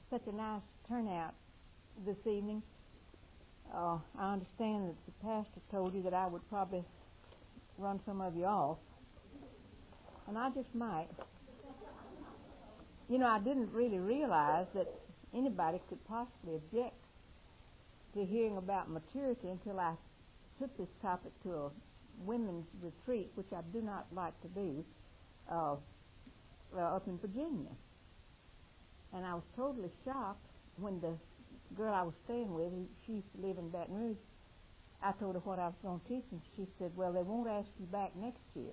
such a nice turnout this evening. I understand that the pastor told you that I would probably run some of you off, and I just might. You know, I didn't really realize that anybody could possibly object to hearing about maturity until I took this topic to a women's retreat, which I do not like to do, up in Virginia. And I was totally shocked when the girl I was staying with, she used to live in Baton Rouge, I told her what I was going to teach, and she said, well, they won't ask you back next year.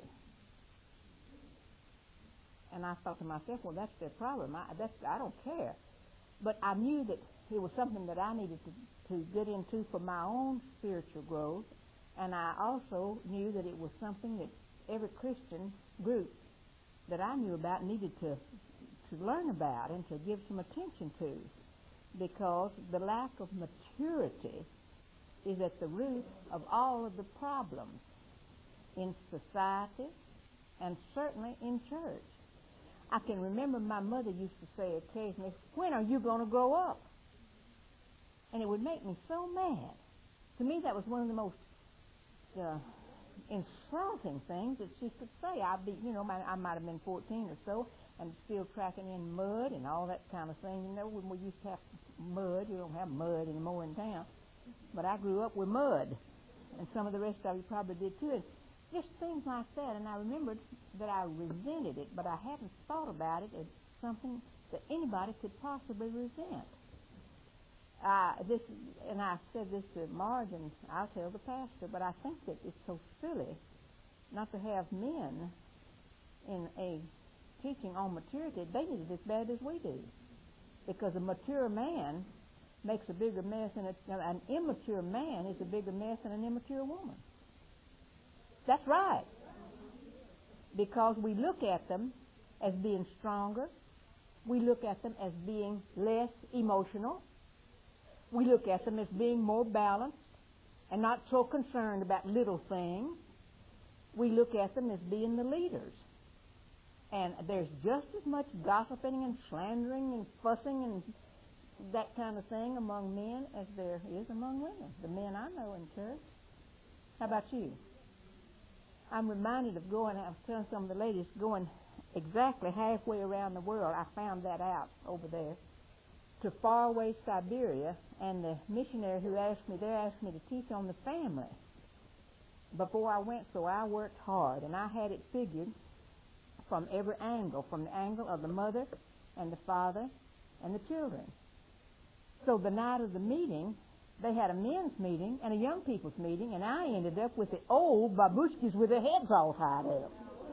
And I thought to myself, well, that's their problem. I don't care. But I knew that it was something that I needed to get into for my own spiritual growth, and I also knew that it was something that every Christian group that I knew about needed to learn about and to give some attention to, because the lack of maturity is at the root of all of the problems in society and certainly in church. I can remember my mother used to say occasionally, when are you going to grow up? And it would make me so mad. To me, that was one of the most insulting things that she could say. I might have been 14 or so, and still tracking in mud and all that kind of thing. You know, when we used to have mud, you don't have mud anymore in town. But I grew up with mud, and some of the rest of you probably did too. And just things like that. And I remembered that I resented it, but I hadn't thought about it as something that anybody could possibly resent. And I said this to Marge, and I'll tell the pastor, but I think that it's so silly not to have men in a teaching on maturity. They need it as bad as we do, because a mature man makes a bigger mess, and an immature man is a bigger mess than an immature woman. That's right, because we look at them as being stronger. We look at them as being less emotional. We look at them as being more balanced and not so concerned about little things. We look at them as being the leaders. And there's just as much gossiping and slandering and fussing and that kind of thing among men as there is among women, the men I know in church. How about you? I'm reminded of I was telling some of the ladies, going exactly halfway around the world. I found that out over there, to faraway Siberia, and the missionary who asked me there asked me to teach on the family before I went, so I worked hard, and I had it figured from every angle, from the angle of the mother and the father and the children. So the night of the meeting, they had a men's meeting and a young people's meeting, and I ended up with the old babushkas with their heads all tied up.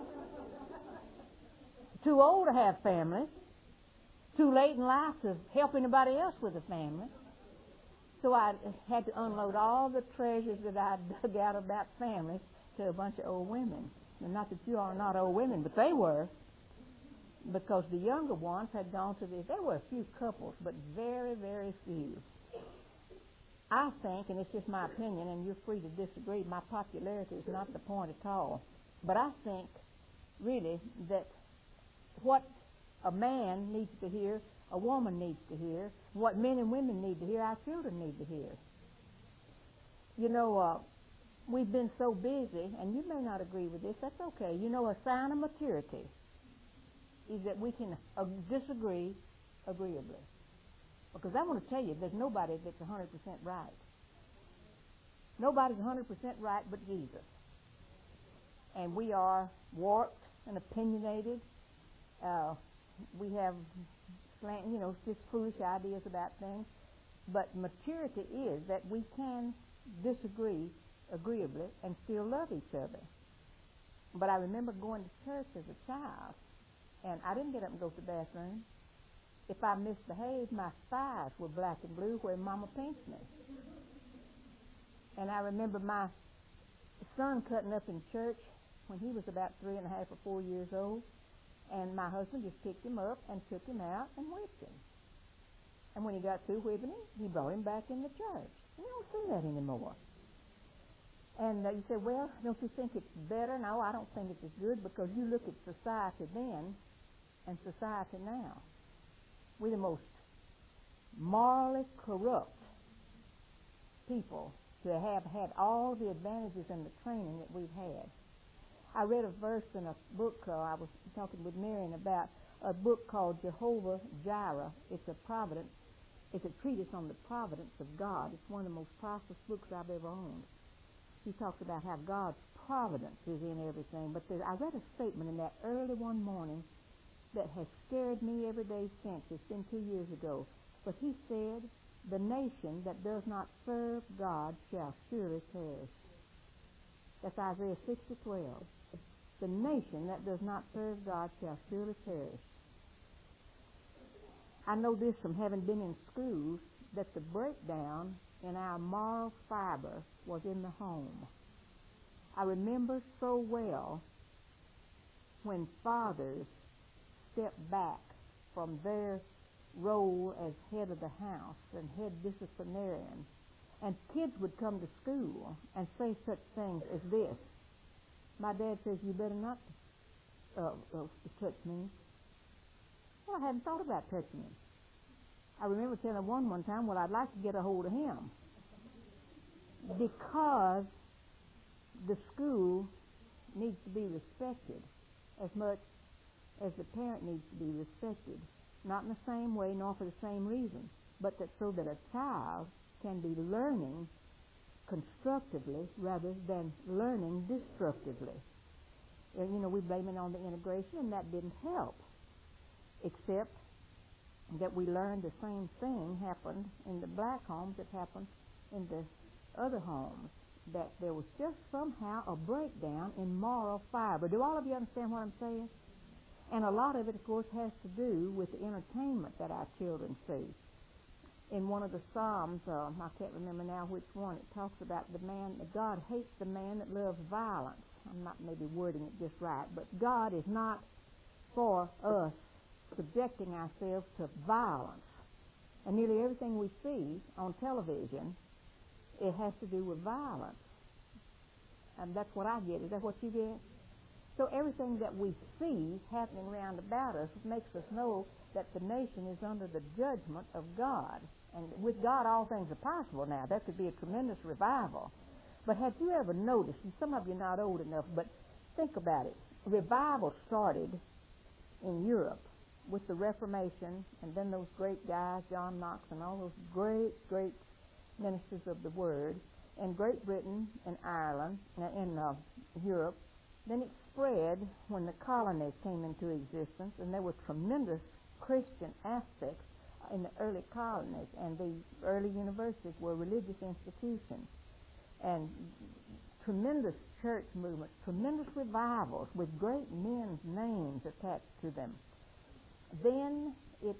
Too old to have families, too late in life to help anybody else with a family. So I had to unload all the treasures that I dug out about families to a bunch of old women. And not that you are not old women, but they were, because the younger ones had gone to there were a few couples, but very, very few. I think, and it's just my opinion, and you're free to disagree, my popularity is not the point at all, but I think, really, that what a man needs to hear, a woman needs to hear, what men and women need to hear, our children need to hear. You know, we've been so busy, and you may not agree with this, that's okay. You know, a sign of maturity is that we can disagree agreeably. Because I want to tell you, there's nobody that's 100% right. Nobody's 100% right but Jesus. And we are warped and opinionated. We have, just foolish ideas about things. But maturity is that we can disagree agreeably and still love each other. But I remember going to church as a child, and I didn't get up and go to the bathroom. If I misbehaved, my thighs were black and blue where Mama pinched me. And I remember my son cutting up in church when he was about 3.5 or 4 years old, and my husband just picked him up and took him out and whipped him. And when he got through whipping him, he brought him back in the church. You don't see that anymore. And you say, well, don't you think it's better? No, I don't think it's as good, because you look at society then and society now. We're the most morally corrupt people to have had all the advantages and the training that we've had. I read a verse in a book, I was talking with Marion about a book called Jehovah Jireh. It's a treatise on the providence of God. It's one of the most priceless books I've ever owned. He talks about how God's providence is in everything. But I read a statement in that early one morning that has scared me every day since. It's been 2 years ago. But he said, "The nation that does not serve God shall surely perish." That's Isaiah 60:12. The nation that does not serve God shall surely perish. I know this from having been in schools, that the breakdown in our moral fiber was in the home. I remember so well when fathers stepped back from their role as head of the house and head disciplinarian, and kids would come to school and say such things as this: "My dad says you better not touch me." Well, I hadn't thought about touching him. I remember telling one time, "Well, I'd like to get a hold of him," because the school needs to be respected as much as the parent needs to be respected. Not in the same way, nor for the same reason, but so that a child can be learning constructively rather than learning destructively. And, we blame it on the integration, and that didn't help, except that we learned the same thing happened in the black homes that happened in the other homes, that there was just somehow a breakdown in moral fiber. Do all of you understand what I'm saying? And a lot of it, of course, has to do with the entertainment that our children see. In one of the Psalms, I can't remember now which one, it talks about that God hates the man that loves violence. I'm not maybe wording it just right, but God is not for us subjecting ourselves to violence. And nearly everything we see on television, it has to do with violence. And that's what I get. Is that what you get? So everything that we see happening round about us makes us know that the nation is under the judgment of God. And with God, all things are possible now. That could be a tremendous revival. But have you ever noticed, and some of you are not old enough, but think about it. Revival started in Europe with the Reformation, and then those great guys, John Knox and all those great, great ministers of the Word, in Great Britain and Ireland, in Europe. Then it spread when the colonies came into existence, and there were tremendous Christian aspects in the early colonies, and the early universities were religious institutions, and tremendous church movements, tremendous revivals with great men's names attached to them. Then it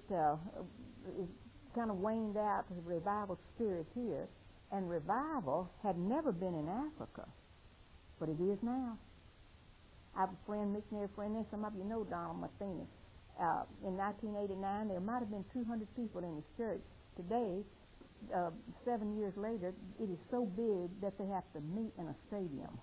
kind of waned out to the revival spirit here, and revival had never been in Africa, but it is now. I have a friend, missionary friend there, some of you know Donald Matheny. In 1989, there might have been 200 people in his church. Today, 7 years later, it is so big that they have to meet in a stadium.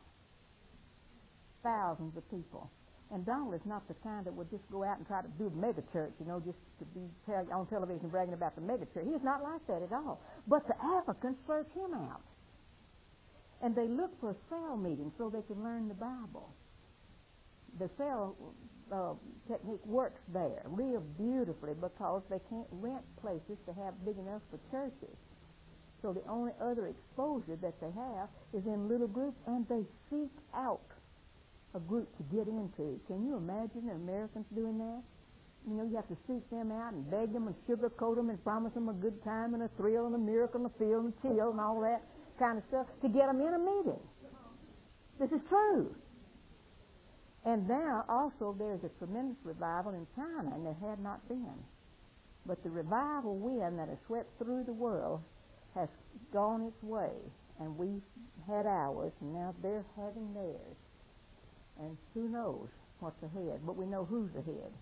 Thousands of people. And Donald is not the kind that would just go out and try to do a mega church, just to be on television bragging about the mega church. He is not like that at all. But the Africans search him out. And they look for a cell meeting so they can learn the Bible. The cell technique works there real beautifully because they can't rent places to have big enough for churches. So the only other exposure that they have is in little groups, and they seek out a group to get into. Can you imagine the Americans doing that? You have to seek them out and beg them and sugarcoat them and promise them a good time and a thrill and a miracle and a feel and chill and all that kind of stuff to get them in a meeting. This is true. And now also there's a tremendous revival in China, and there had not been. But the revival wind that has swept through the world has gone its way, and we've had ours, and now they're having theirs. And who knows what's ahead, but we know who's ahead.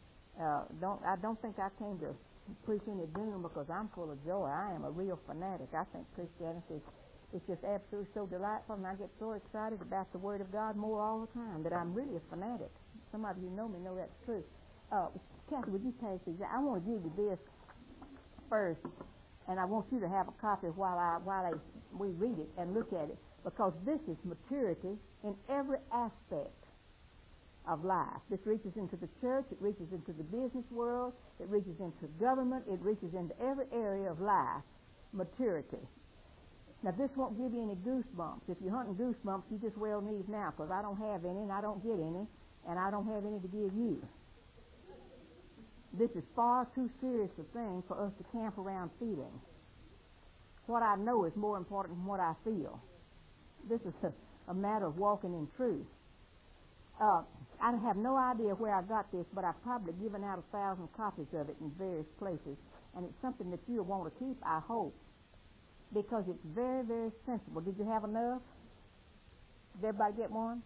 I don't think I came to preach any doom because I'm full of joy. I am a real fanatic. I think Christianity is just absolutely so delightful, and I get so excited about the Word of God more all the time that I'm really a fanatic. Some of you know me know that's true. Kathy, would you pass these? I want to give you this. first, and I want you to have a copy while we read it and look at it, because this is maturity in every aspect of life. This reaches into the church, it reaches into the business world, it reaches into government, it reaches into every area of life. Maturity. Now, this won't give you any goosebumps. If you're hunting goosebumps, you just well need now, because I don't have any, and I don't get any, and I don't have any to give you. This is far too serious a thing for us to camp around feeling. What I know is more important than what I feel. This is a matter of walking in truth. I have no idea where I got this, but I've probably given out 1,000 copies of it in various places, and it's something that you'll want to keep, I hope, because it's very, very sensible. Did you have enough? Did everybody get one?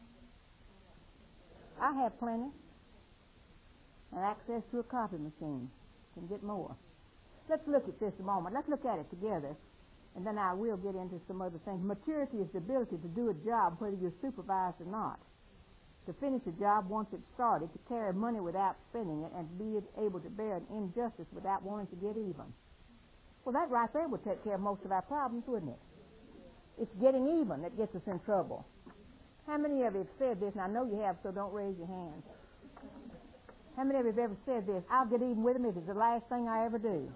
I have plenty, and access to a copy machine. Can get more. Let's look at this a moment. Let's look at it together, and then I will get into some other things. Maturity is the ability to do a job whether you're supervised or not. To finish a job once it's started, to carry money without spending it, and to be able to bear an injustice without wanting to get even. Well, that right there would take care of most of our problems, wouldn't it? It's getting even that gets us in trouble. How many of you have said this? And I know you have, so don't raise your hands. How many of you have ever said this? I'll get even with him if it's the last thing I ever do.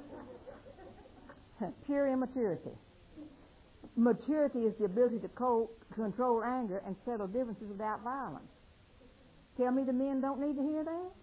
Pure immaturity. Maturity is the ability to control anger and settle differences without violence. Tell me the men don't need to hear that?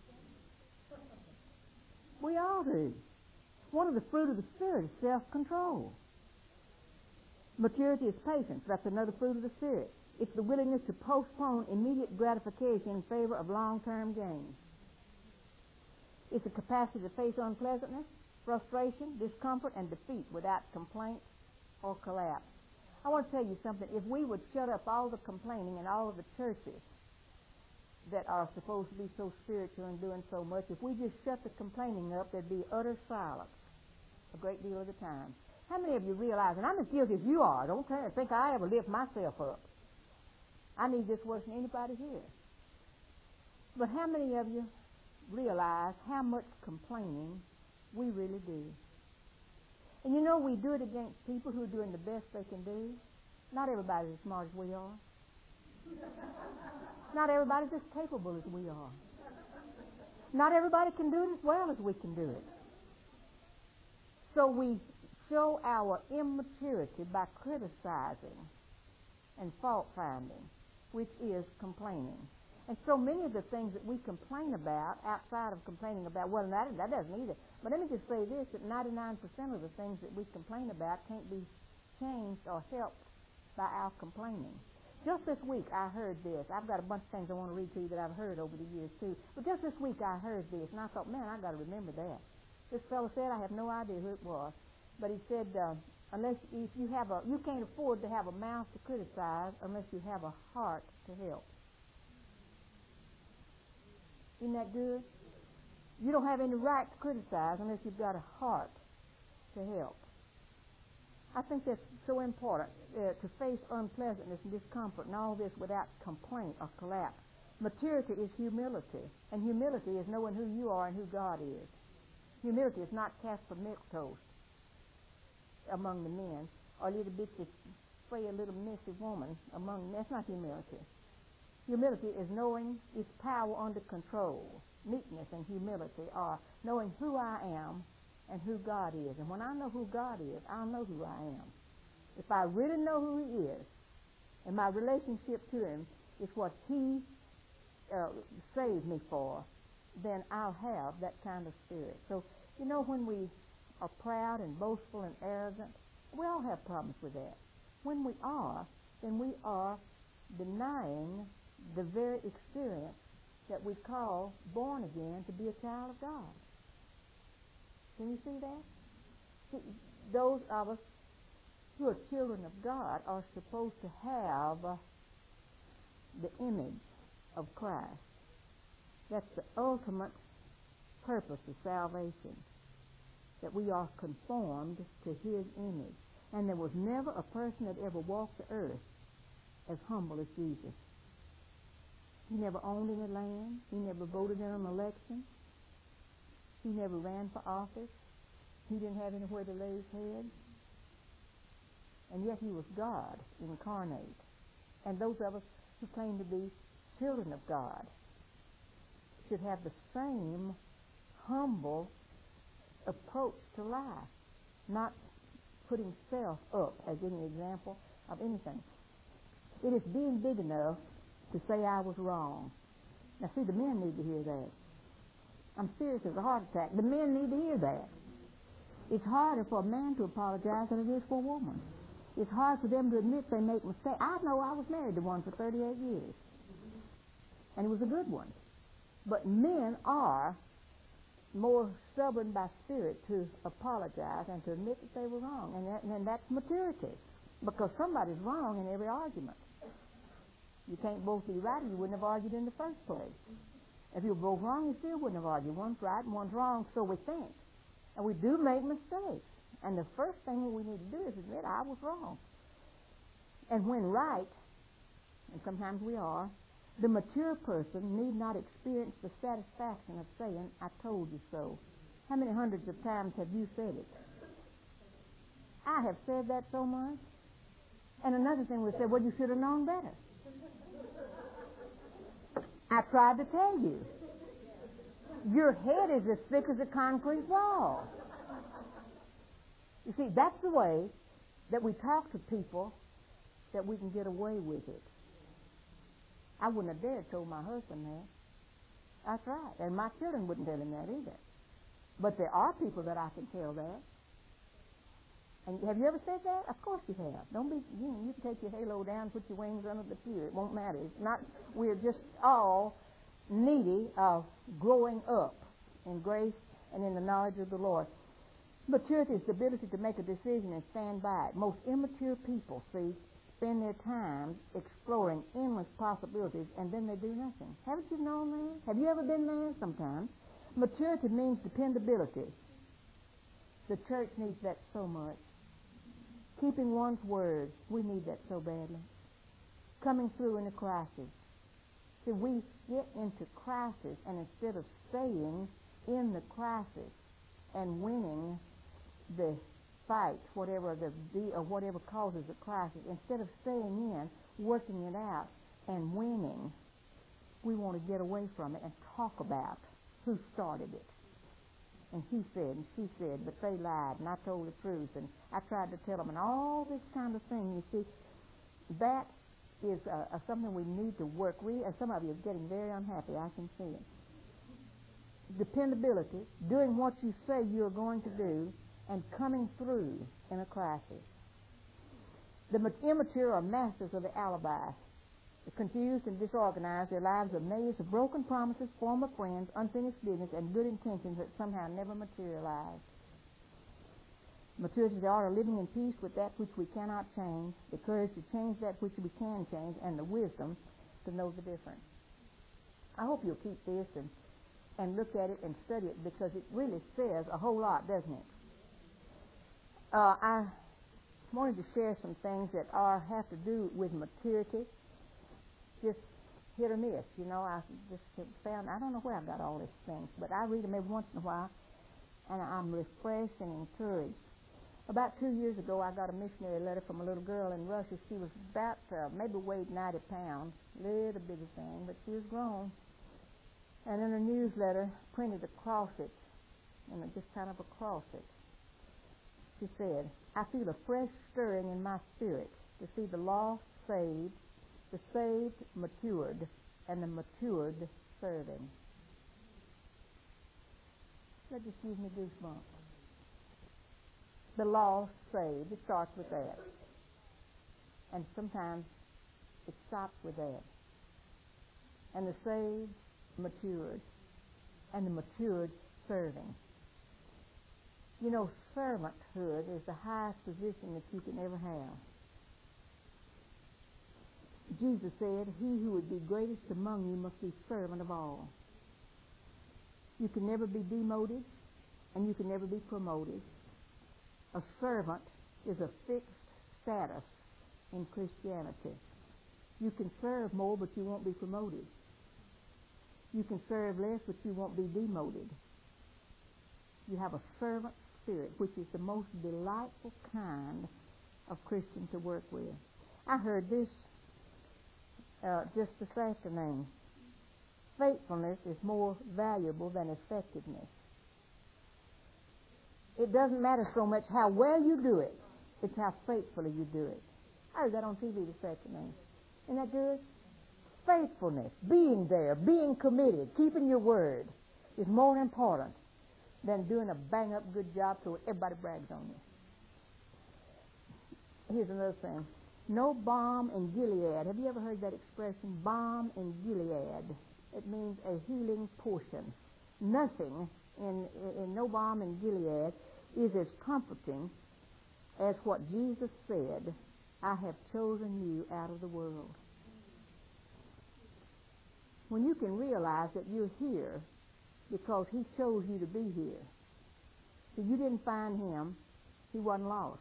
We all do. One of the fruit of the Spirit is self-control. Maturity is patience. That's another fruit of the Spirit. It's the willingness to postpone immediate gratification in favor of long-term gain. It's the capacity to face unpleasantness, frustration, discomfort, and defeat without complaint or collapse. I want to tell you something. If we would shut up all the complaining in all of the churches that are supposed to be so spiritual and doing so much, if we just shut the complaining up, there'd be utter silence a great deal of the time. How many of you realize, and I'm as guilty as you are, don't think I ever lift myself up. I need this worse than anybody here. But how many of you realize how much complaining we really do? And you know, we do it against people who are doing the best they can do. Not everybody's as smart as we are. Not everybody's as capable as we are. Not everybody can do it as well as we can do it. So we show our immaturity by criticizing and fault-finding, which is complaining. And so many of the things that we complain about, outside of complaining about, well, that doesn't either. But let me just say this, that 99% of the things that we complain about can't be changed or helped by our complaining. Just this week I heard this. I've got a bunch of things I want to read to you that I've heard over the years too. But just this week I heard this, and I thought, man, I've got to remember that. This fellow said, I have no idea who it was, but he said, you can't afford to have a mouth to criticize unless you have a heart to help. Isn't that good? You don't have any right to criticize unless you've got a heart to help. I think that's so important, to face unpleasantness and discomfort and all this without complaint or collapse. Maturity is humility, and humility is knowing who you are and who God is. Humility is not Casper milquetoast among the men, or a little bit frail little messy woman among them. That's not humility. Humility is knowing its power under control. Meekness and humility are knowing who I am and who God is. And when I know who God is, I'll know who I am. If I really know who He is, and my relationship to Him is what He saved me for, then I'll have that kind of spirit. So, you know, when we are proud and boastful and arrogant, we all have problems with that. When we are, then we are denying the very experience that we call born again to be a child of God. Can you see that? See, those of us who are children of God are supposed to have the image of Christ. That's the ultimate purpose of salvation, that we are conformed to His image. And there was never a person that ever walked the earth as humble as Jesus. He never owned any land. He never voted in an election. He never ran for office. He didn't have anywhere to lay his head. And yet he was God incarnate. And those of us who claim to be children of God should have the same humble approach to life, not putting self up as any example of anything. It is being big enough to say I was wrong. Now see, the men need to hear that. I'm serious as a heart attack. The men need to hear that. It's harder for a man to apologize than it is for a woman. It's hard for them to admit they make mistakes. I know I was married to one for 38 years, and it was a good one. But men are more stubborn by spirit to apologize and to admit that they were wrong, and that's maturity, because somebody's wrong in every argument. You can't both be right, or you wouldn't have argued in the first place. If you were both wrong, you still wouldn't have argued. One's right and one's wrong, so we think. And we do make mistakes. And the first thing we need to do is admit I was wrong. And when right, and sometimes we are, the mature person need not experience the satisfaction of saying, I told you so. How many hundreds of times have you said it? I have said that so much. And another thing we say, well, you should have known better. I tried to tell you. Your head is as thick as a concrete wall. You see, that's the way that we talk to people that we can get away with it. I wouldn't have dared told my husband that. That's right. And my children wouldn't tell him that either. But there are people that I can tell that. And have you ever said that? Of course you have. Don't be, you can take your halo down, put your wings under the pew. It won't matter. It's not, we're just all needy of growing up in grace and in the knowledge of the Lord. Maturity is the ability to make a decision and stand by it. Most immature people, see, spend their time exploring endless possibilities, and then they do nothing. Haven't you known that? Have you ever been there? Sometimes. Maturity means dependability. The church needs that so much. Keeping one's word, we need that so badly. Coming through in a crisis. See, we get into crisis, and instead of staying in the crisis and winning the fight, whatever whatever causes the crisis, instead of staying in, working it out, and winning, we want to get away from it and talk about who started it. And he said, and she said, but they lied, and I told the truth, and I tried to tell them, and all this kind of thing. You see, that is something we need to work. Some of you are getting very unhappy. I can see it. Dependability, doing what you say you're going to do, and coming through in a crisis. The immature are masters of the alibi. They're confused and disorganized. Their lives are mazed of broken promises, former friends, unfinished business, and good intentions that somehow never materialize. Maturity is the art of living in peace with that which we cannot change, the courage to change that which we can change, and the wisdom to know the difference. I hope you'll keep this and look at it and study it, because it really says a whole lot, doesn't it? I wanted to share some things that have to do with maturity, just hit or miss. You know, I just found, I don't know where I got all these things, but I read them every once in a while, and I'm refreshed and encouraged. About 2 years ago, I got a missionary letter from a little girl in Russia. She was about, maybe weighed 90 pounds, little bitty thing, but she was grown. And in her newsletter, printed across it, just kind of across it, she said, I feel a fresh stirring in my spirit to see the lost saved, the saved matured, and the matured serving. That just gives me goosebumps. The lost saved, it starts with that. And sometimes it stops with that. And the saved matured, and the matured serving. You know, servanthood is the highest position that you can ever have. Jesus said, he who would be greatest among you must be servant of all. You can never be demoted, and you can never be promoted. A servant is a fixed status in Christianity. You can serve more, but you won't be promoted. You can serve less, but you won't be demoted. You have a servant Spirit, which is the most delightful kind of Christian to work with. I heard this just this afternoon. Faithfulness is more valuable than effectiveness. It doesn't matter so much how well you do it. It's how faithfully you do it. I heard that on TV this afternoon. Isn't that good? Faithfulness, being there, being committed, keeping your word is more important than doing a bang-up good job so everybody brags on you. Here's another thing. No balm in Gilead. Have you ever heard that expression, balm in Gilead? It means a healing portion. Nothing in no balm in Gilead is as comforting as what Jesus said, I have chosen you out of the world. When you can realize that you're here because he chose you to be here. So you didn't find him. He wasn't lost.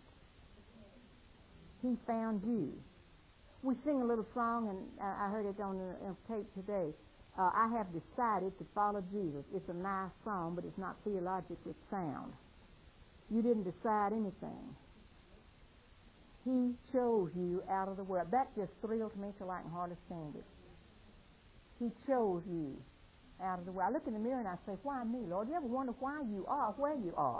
He found you. We sing a little song, and I heard it on tape today. I have decided to follow Jesus. It's a nice song, but it's not theologically sound. You didn't decide anything. He chose you out of the world. That just thrills me till I can hardly stand it. He chose you out of the world. I look in the mirror and I say, why me, Lord? You ever wonder why you are where you are?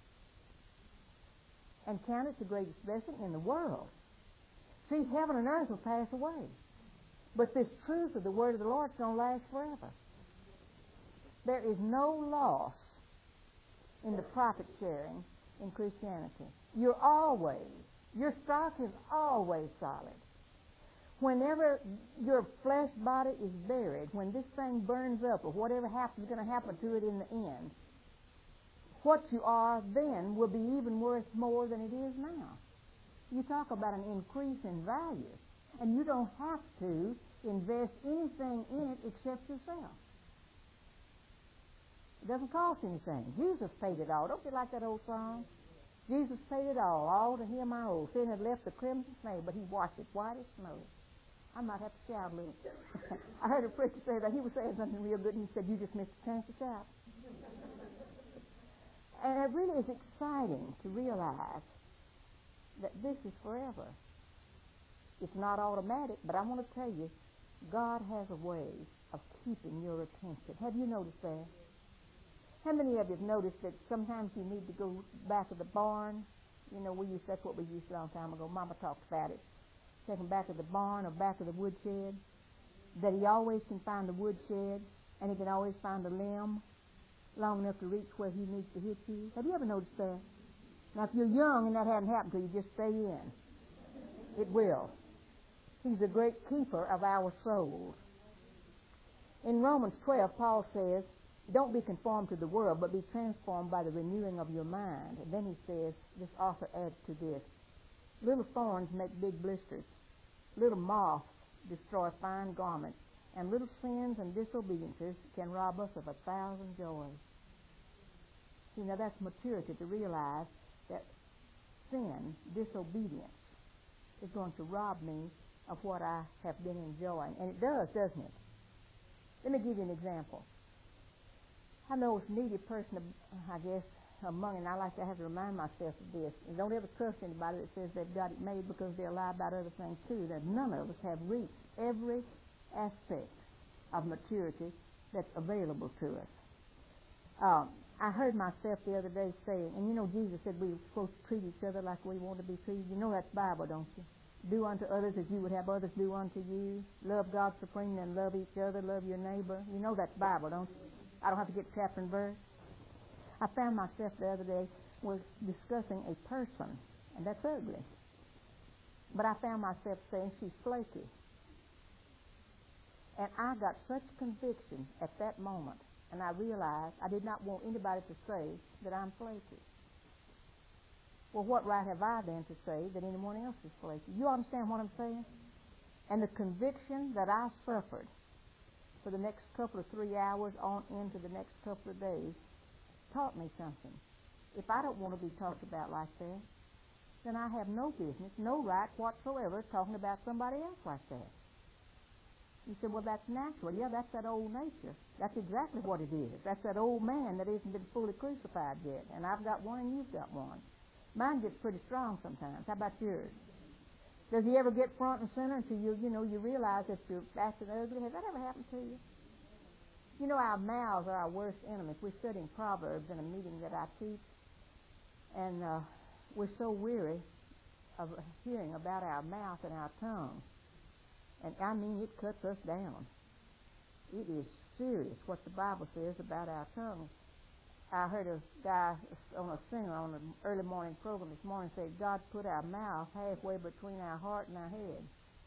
And count it the greatest blessing in the world. See, heaven and earth will pass away. But this truth of the word of the Lord is going to last forever. There is no loss in the profit sharing in Christianity. Your stock is always solid. Whenever your flesh body is buried, when this thing burns up or whatever is going to happen to it in the end, what you are then will be even worth more than it is now. You talk about an increase in value, and you don't have to invest anything in it except yourself. It doesn't cost anything. Jesus paid it all. Don't you like that old song? Jesus paid it all to him I owe. Sin had left the crimson stain, but he washed it white as snow. I might have to shout a little. I heard a preacher say that. He was saying something real good, and he said, you just missed a chance to shout. And it really is exciting to realize that this is forever. It's not automatic, but I want to tell you, God has a way of keeping your attention. Have you noticed that? How many of you have noticed that sometimes you need to go back to the barn? You know, that's what we used a long time ago. Mama talks about it. Take him back to the barn or back to the woodshed. That he always can find the woodshed, and he can always find a limb long enough to reach where he needs to hit you. Have you ever noticed that? Now, if you're young and that hadn't happened to you, just stay in. It will. He's a great keeper of our souls. In Romans 12, Paul says, don't be conformed to the world, but be transformed by the renewing of your mind. And then he says, this author adds to this, little thorns make big blisters. Little moths destroy fine garments. And little sins and disobediences can rob us of 1,000 joys. See, now that's maturity, to realize that sin, disobedience, is going to rob me of what I have been enjoying. And it does, doesn't it? Let me give you an example. I know a needy person, I guess, among, and I like to have to remind myself of this. And don't ever trust anybody that says they've got it made because they'll lie about other things too. That none of us have reached every aspect of maturity that's available to us. I heard myself the other day saying, and you know Jesus said we were supposed to treat each other like we want to be treated. You know that's Bible, don't you? Do unto others as you would have others do unto you. Love God supreme and love each other. Love your neighbor. You know that's Bible, don't you? I don't have to get chapter and verse. I found myself the other day was discussing a person, and that's ugly. But I found myself saying she's flaky. And I got such conviction at that moment, and I realized I did not want anybody to say that I'm flaky. Well, what right have I then to say that anyone else is flaky? You understand what I'm saying? And the conviction that I suffered for the next couple of 3 hours on into the next couple of days taught me something. If I don't want to be talked about like that, then I have no business, no right whatsoever talking about somebody else like that. You say, well, that's natural. Yeah, that's that old nature. That's exactly what it is. That's that old man that hasn't been fully crucified yet. And I've got one and you've got one. Mine gets pretty strong sometimes. How about yours? Does he ever get front and center until you realize that you're acting ugly? Has that ever happened to you? You know, our mouths are our worst enemies. We're studying Proverbs in a meeting that I teach, and we're so weary of hearing about our mouth and our tongue. And I mean, it cuts us down. It is serious what the Bible says about our tongue. I heard a guy on a singer on an early morning program this morning say, God put our mouth halfway between our heart and our head.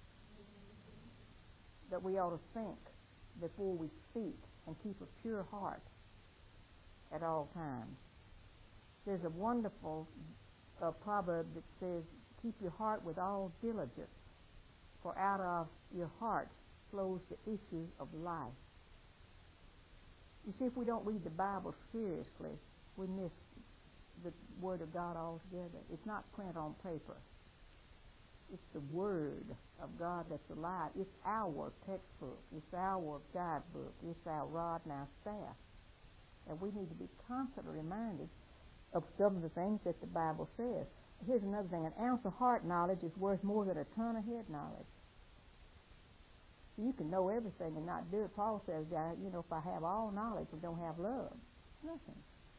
That we ought to think before we speak and keep a pure heart at all times. There's a wonderful proverb that says, keep your heart with all diligence, for out of your heart flows the issue of life. You see, if we don't read the Bible seriously, we miss the Word of God altogether. It's not print on paper. It's the Word of God that's alive. It's our textbook. It's our guidebook. It's our rod and our staff. And we need to be constantly reminded of some of the things that the Bible says. Here's another thing. An ounce of heart knowledge is worth more than a ton of head knowledge. You can know everything and not do it. Paul says, if I have all knowledge and don't have love, nothing.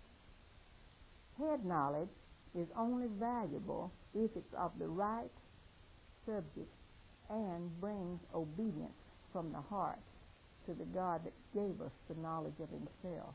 Head knowledge is only valuable if it's of the right subject and brings obedience from the heart to the God that gave us the knowledge of himself.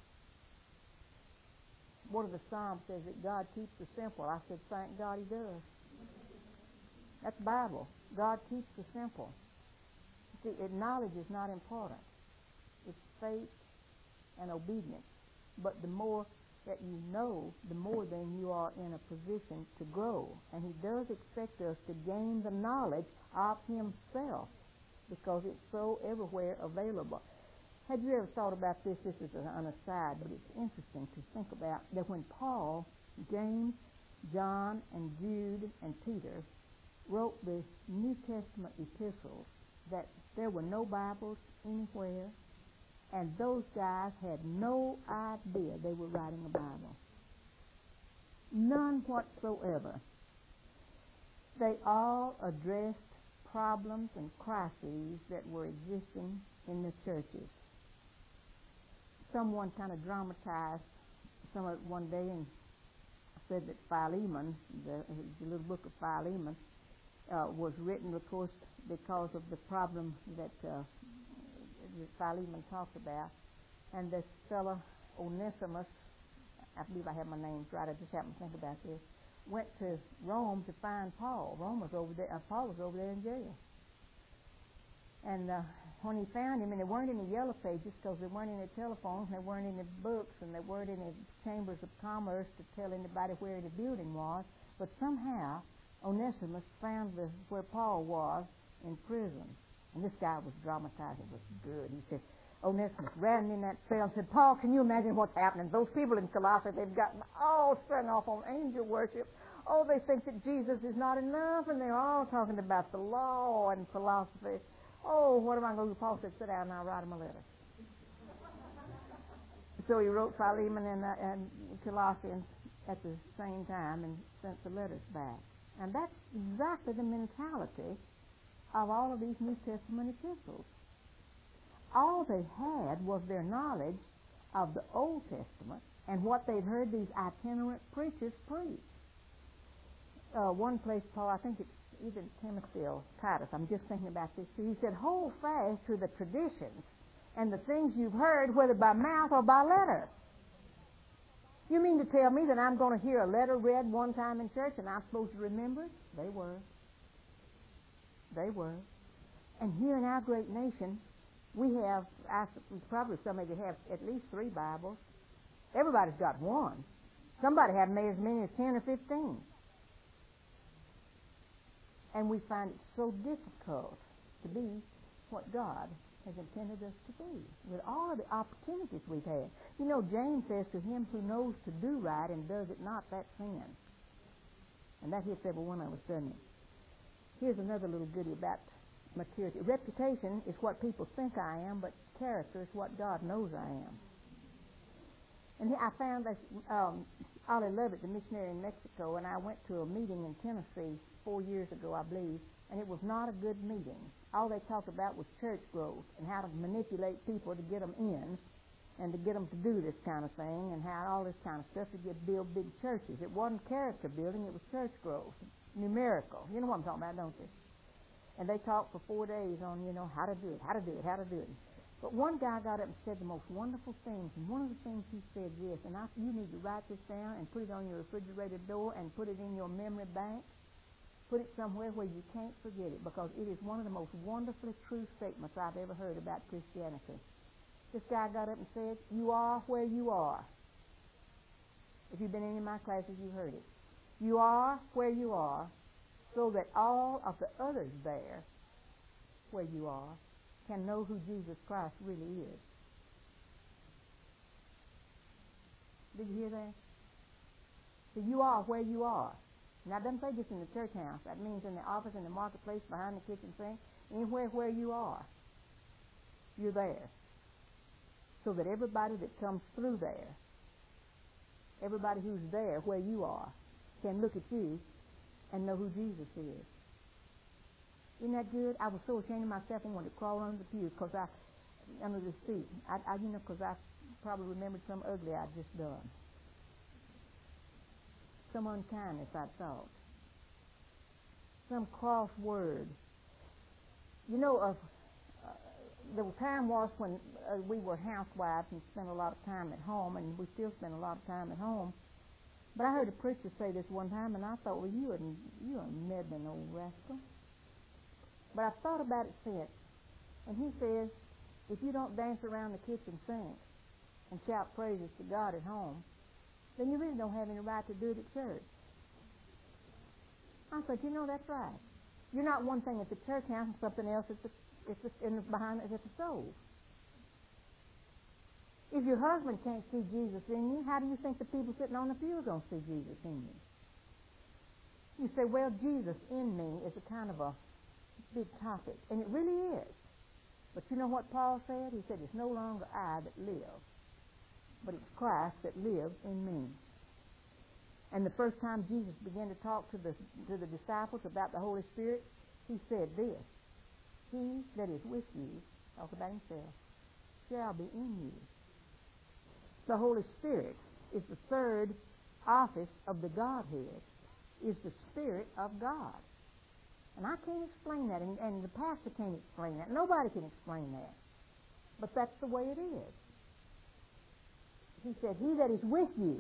One of the Psalms says that God keeps the simple. I said, thank God he does. That's Bible. God keeps the simple. See, knowledge is not important. It's faith and obedience. But the more that you know, the more then you are in a position to grow. And he does expect us to gain the knowledge of himself because it's so everywhere available. Have you ever thought about this? This is an aside, but it's interesting to think about that when Paul, James, John, and Jude, and Peter wrote the New Testament epistles, that there were no Bibles anywhere, and those guys had no idea they were writing a Bible. None whatsoever. They all addressed problems and crises that were existing in the churches. Someone kind of dramatized some of it one day and said that Philemon, the little book of Philemon, was written, of course, because of the problem that Philemon talked about. And this fellow, Onesimus, I believe I have my names right, I just happened to think about this, went to Rome to find Paul. Paul was over there in jail. And when he found him, and there weren't any yellow pages because there weren't any telephones, and there weren't any books, and there weren't any chambers of commerce to tell anybody where the building was, but somehow Onesimus found where Paul was in prison. And this guy was dramatizing. It was good. He said, Onesimus ran in that cell and said, Paul, can you imagine what's happening? Those people in Colossae, they've gotten all strung off on angel worship. Oh, they think that Jesus is not enough, and they're all talking about the law and philosophy. Oh, what am I going to do? Paul said, sit down and I'll write him a letter. So he wrote Philemon and Colossians at the same time and sent the letters back. And that's exactly the mentality of all of these New Testament epistles. All they had was their knowledge of the Old Testament and what they'd heard these itinerant preachers preach. One place, Paul, I think it's either Timothy or Titus, I'm just thinking about this too. He said, hold fast to the traditions and the things you've heard, whether by mouth or by letter. You mean to tell me that I'm going to hear a letter read one time in church and I'm supposed to remember it? They were. They were. And here in our great nation, we have, probably some of you have at least 3 Bibles. Everybody's got one. Somebody have as many as 10 or 15. And we find it so difficult to be what God has intended us to be, with all of the opportunities we've had. You know, James says, to him who knows to do right and does it not, that's sin. And that hits every one of us, doesn't it? Here's another little goodie about maturity. Reputation is what people think I am, but character is what God knows I am. And I found that Ollie Lovett, the missionary in Mexico, and I went to a meeting in Tennessee 4 years ago, I believe, and it was not a good meeting. All they talked about was church growth and how to manipulate people to get them in and to get them to do this kind of thing and how all this kind of stuff to build big churches. It wasn't character building, it was church growth, numerical. You know what I'm talking about, don't you? And they talked for 4 days on, how to do it. But one guy got up and said the most wonderful things, and one of the things he said this, and you need to write this down and put it on your refrigerator door and put it in your memory bank. Put it somewhere where you can't forget it, because it is one of the most wonderfully true statements I've ever heard about Christianity. This guy got up and said, "You are where you are." If you've been in any of my classes, you've heard it. You are where you are so that all of the others there, where you are, can know who Jesus Christ really is. Did you hear that? So you are where you are. Now, it doesn't say just in the church house. That means in the office, in the marketplace, behind the kitchen sink, anywhere where you are, you're there. So that everybody that comes through there, everybody who's there where you are, can look at you and know who Jesus is. Isn't that good? I was so ashamed of myself I wanted to crawl under the pew under the seat. Because I probably remembered some ugly I'd just done. Some unkindness I'd thought. Some cross word. The time was when we were housewives and spent a lot of time at home, and we still spend a lot of time at home. But I heard a preacher say this one time, and I thought, well, you're a meddling old rascal. But I've thought about it since. And he says, if you don't dance around the kitchen sink and shout praises to God at home, then you really don't have any right to do it at church. I said, that's right. You're not one thing at the church house and something else behind at the stove. If your husband can't see Jesus in you, how do you think the people sitting on the pew are going to see Jesus in you? You say, well, Jesus in me is a kind of a big topic, and it really is. But you know what Paul said? He said, it's no longer I that live, but it's Christ that lives in me. And the first time Jesus began to talk to the disciples about the Holy Spirit, he said this: he that is with you, talk about himself, shall be in you. The Holy Spirit is the third office of the Godhead, is the Spirit of God. And I can't explain that, and the pastor can't explain that. Nobody can explain that. But that's the way it is. He said, he that is with you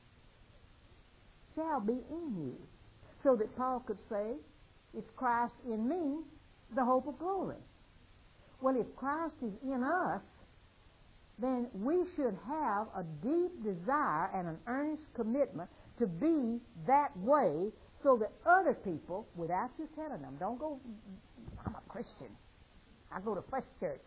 shall be in you. So that Paul could say, it's Christ in me, the hope of glory. Well, if Christ is in us, then we should have a deep desire and an earnest commitment to be that way, so that other people, without you telling them, don't go, I'm a Christian. I go to First Church.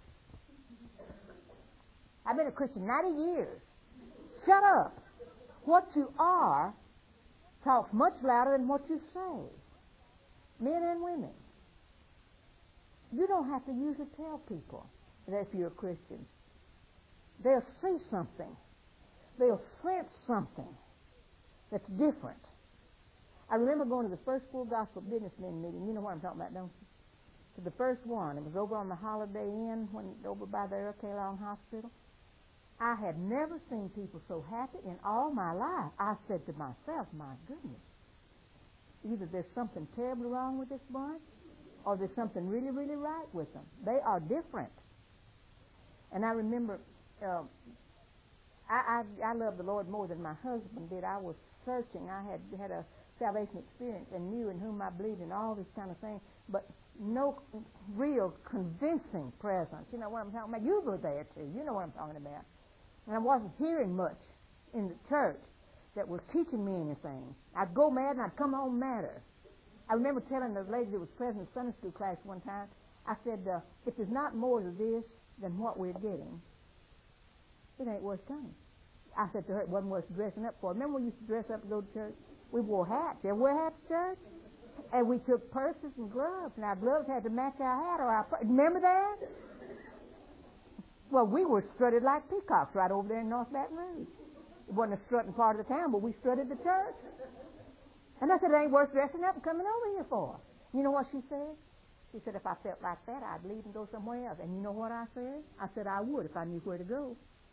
I've been a Christian 90 years. Shut up. What you are talks much louder than what you say. Men and women. You don't have to usually tell people that if you're a Christian. They'll see something. They'll sense something that's different. I remember going to the first Full Gospel Businessmen meeting. You know what I'm talking about, don't you? To the first one. It was over on the Holiday Inn, over by the Earl K. Long Hospital. I had never seen people so happy in all my life. I said to myself, my goodness, either there's something terribly wrong with this bunch, or there's something really, really right with them. They are different. And I remember, I love the Lord more than my husband did. I was searching. I had a salvation experience and knew in whom I believed and all this kind of thing, but no real convincing presence. You know what I'm talking about? You were there too. You know what I'm talking about. And I wasn't hearing much in the church that was teaching me anything. I'd go mad and I'd come home madder. I remember telling the lady that was present in Sunday school class one time, I said, if there's not more to this than what we're getting, it ain't worth coming. I said to her, it wasn't worth dressing up for. Remember we used to dress up to go to church? We wore hats. You ever wear hats to church? And we took purses and gloves, and our gloves had to match our hat or our purse. Remember that? Well, we were strutted like peacocks right over there in North Baton Rouge. It wasn't a strutting part of the town, but we strutted the church. And I said, it ain't worth dressing up and coming over here for. You know what she said? She said, if I felt like that, I'd leave and go somewhere else. And you know what I said? I said I would if I knew where to go.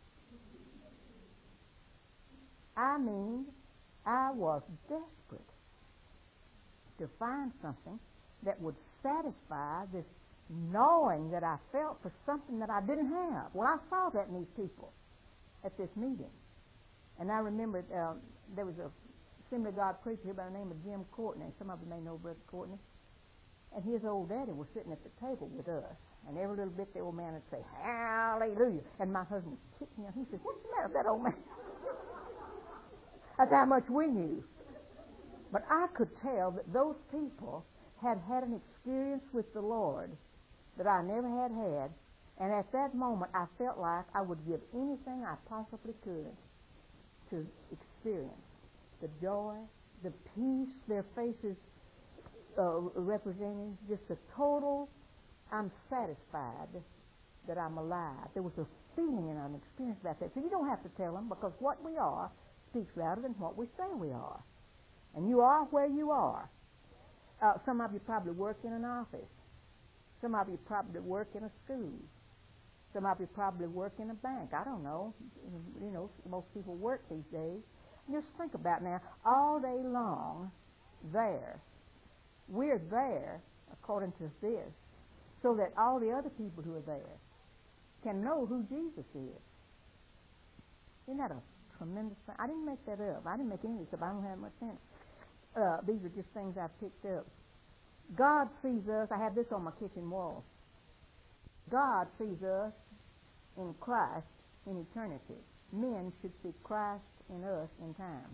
I mean, I was desperate to find something that would satisfy this gnawing that I felt for something that I didn't have. Well, I saw that in these people at this meeting. And I remember there was a Assembly of God preacher here by the name of Jim Courtney. Some of you may know Brother Courtney. And his old daddy was sitting at the table with us. And every little bit the old man would say, hallelujah. And my husband would kick me. He said, what's the matter with that old man? That's how much we knew. But I could tell that those people had had an experience with the Lord that I never had had. And at that moment, I felt like I would give anything I possibly could to experience the joy, the peace, their faces representing just a total, I'm satisfied that I'm alive. There was a feeling and an experience about that. So you don't have to tell them, because what we are speaks louder than what we say we are. And you are where you are. Some of you probably work in an office. Some of you probably work in a school. Some of you probably work in a bank. I don't know. You know, most people work these days. Just think about now, all day long, there. We're there, according to this, so that all the other people who are there can know who Jesus is. Isn't that a tremendous thing? I didn't make that up. I didn't make any of this up. I don't have much sense. These are just things I've picked up. God sees us. I have this on my kitchen wall. God sees us in Christ in eternity. Men should see Christ in us in time.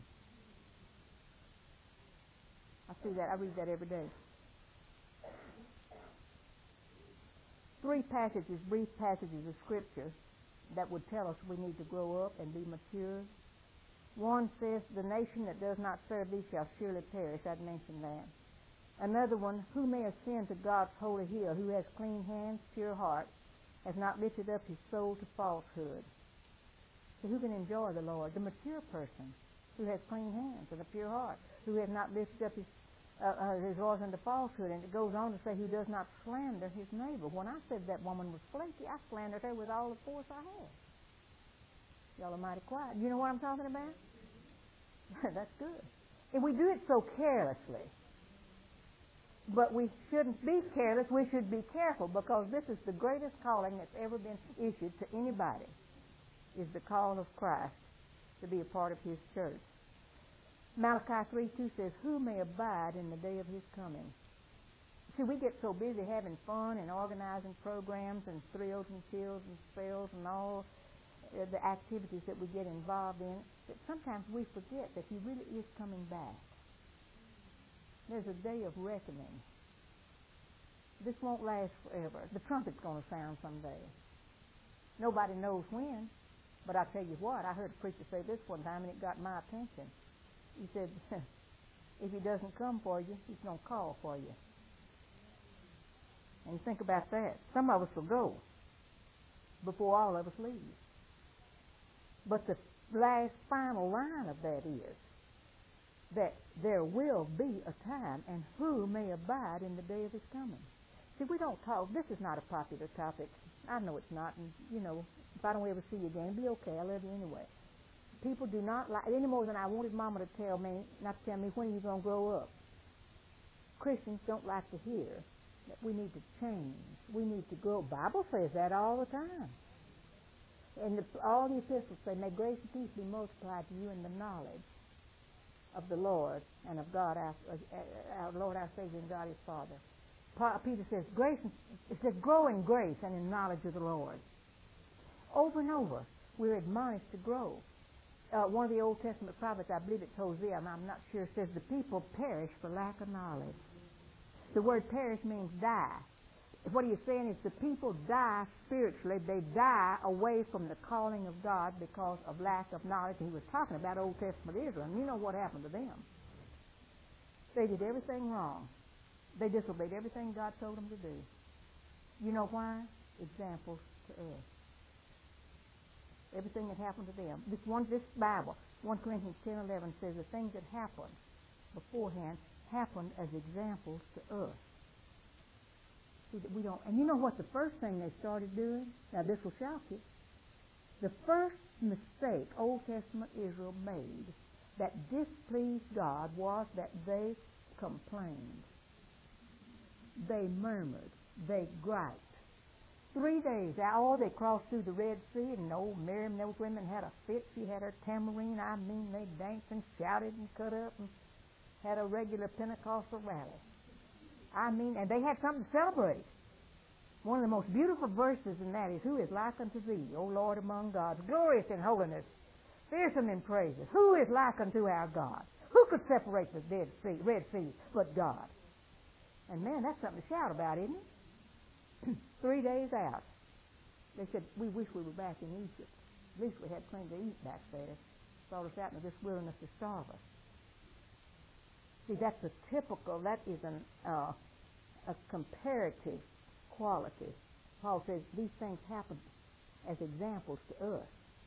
I see that. I read that every day. 3 passages, brief passages of Scripture that would tell us we need to grow up and be mature. One says, the nation that does not serve thee shall surely perish. I'd mentioned that. Another one, who may ascend to God's holy hill, who has clean hands, pure heart, has not lifted up his soul to falsehood. So who can enjoy the Lord? The mature person who has clean hands and a pure heart, who has not lifted up his voice unto falsehood. And it goes on to say, who does not slander his neighbor. When I said that woman was flaky, I slandered her with all the force I had. Y'all are mighty quiet. You know what I'm talking about? That's good. And we do it so carelessly. But we shouldn't be careless. We should be careful, because this is the greatest calling that's ever been issued to anybody, is the call of Christ to be a part of his church. Malachi 3:2 says, who may abide in the day of his coming? See, we get so busy having fun and organizing programs and thrills and chills and spells and all the activities that we get involved in, that sometimes we forget that he really is coming back. There's a day of reckoning. This won't last forever. The trumpet's going to sound someday. Nobody knows when, but I tell you what, I heard a preacher say this one time, and it got my attention. He said, if he doesn't come for you, he's going to call for you. And you think about that. Some of us will go before all of us leave. But the last final line of that is that there will be a time, and who may abide in the day of his coming. See, we don't talk. This is not a popular topic. I know it's not, and, you know, if I don't ever see you again, it'll be okay. I love you anyway. People do not like, any more than I wanted Mama to tell me, not to tell me when you're going to grow up. Christians don't like to hear that we need to change. We need to grow. The Bible says that all the time. And all the epistles say, may grace and peace be multiplied to you in the knowledge of the Lord and of God, our Lord, our Savior, and God, his Father. Peter says, it says, grow in grace and in knowledge of the Lord. Over and over, we're admonished to grow. One of the Old Testament prophets, I believe it's Hosea, I'm not sure, says the people perish for lack of knowledge. The word perish means die. What he is saying is the people die spiritually. They die away from the calling of God because of lack of knowledge. And he was talking about Old Testament Israel, and you know what happened to them. They did everything wrong. They disobeyed everything God told them to do. You know why? Examples to us. Everything that happened to them. This Bible, 1 Corinthians 10:11 says the things that happened beforehand happened as examples to us. See that we don't. And you know what the first thing they started doing? Now this will shock you. The first mistake Old Testament Israel made that displeased God was that they complained. They murmured. They griped. 3 days out, they crossed through the Red Sea, and old Miriam and those women had a fit. She had her tambourine. I mean, they danced and shouted and cut up and had a regular Pentecostal rally. I mean, and they had something to celebrate. One of the most beautiful verses in that is, who is like unto thee, O Lord among gods, glorious in holiness, fearsome in praises. Who is like unto our God? Who could separate the Red Sea but God? And man, that's something to shout about, isn't it? 3 days out. They said, we wish we were back in Egypt. At least we had plenty to eat back there. Brought us out into this wilderness to starve us. See, that is a comparative quality. Paul says these things happen as examples to us,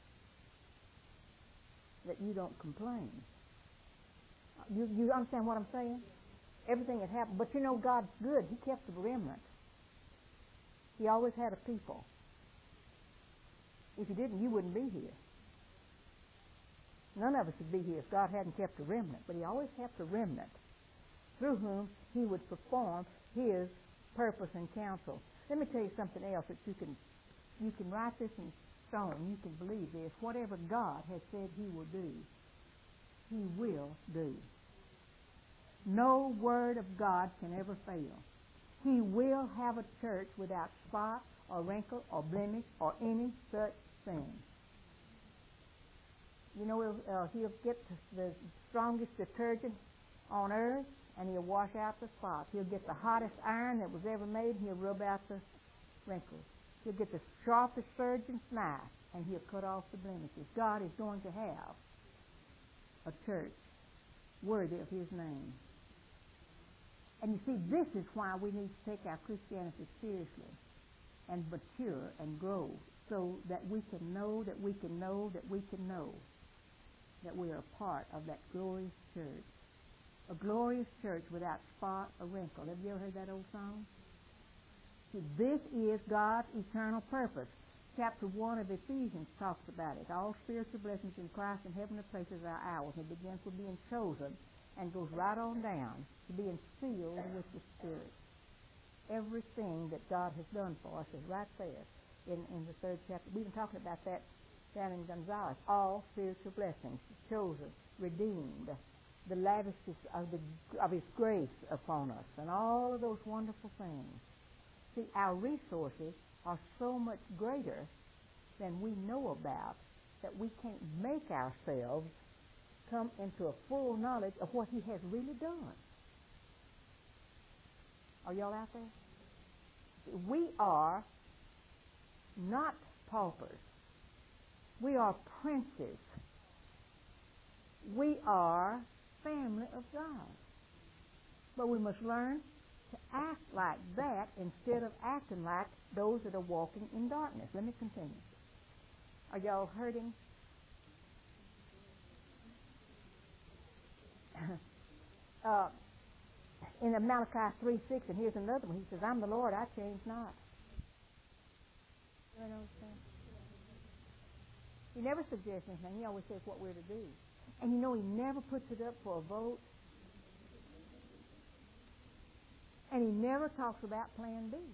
that you don't complain. You understand what I'm saying? Everything that happened. But you know, God's good. He kept the remnant. He always had a people. If He didn't, you wouldn't be here. None of us would be here if God hadn't kept a remnant. But He always kept a remnant through whom He would perform His purpose and counsel. Let me tell you something else that you can write this in stone. You can believe this. Whatever God has said He will do, He will do. No word of God can ever fail. He will have a church without spot or wrinkle or blemish or any such thing. You know, He'll get the strongest detergent on earth, and He'll wash out the spots. He'll get the hottest iron that was ever made, and He'll rub out the wrinkles. He'll get the sharpest surgeon's knife, and He'll cut off the blemishes. God is going to have a church worthy of His name. And you see, this is why we need to take our Christianity seriously and mature and grow, so that we can know that we can know that we can know that we are a part of that glorious church. A glorious church without spot or wrinkle. Have you ever heard that old song? See, this is God's eternal purpose. Chapter 1 of Ephesians talks about it. All spiritual blessings in Christ in heavenly places are ours. It begins with being chosen and goes right on down to being sealed with the Spirit. Everything that God has done for us is right there in the 3rd chapter. We've been talking about that down in Gonzales. All spiritual blessings, chosen, redeemed, the lavishness of His grace upon us, and all of those wonderful things. See, our resources are so much greater than we know about that we can't make ourselves come into a full knowledge of what He has really done. Are y'all out there? We are not paupers. We are princes. We are family of God. But we must learn to act like that instead of acting like those that are walking in darkness. Let me continue. Are y'all hurting? In Malachi 3:6, and here's another one. He says, I'm the Lord, I change not. You understand? He never suggests anything. He always says what we're to do. And you know, He never puts it up for a vote. And He never talks about plan B.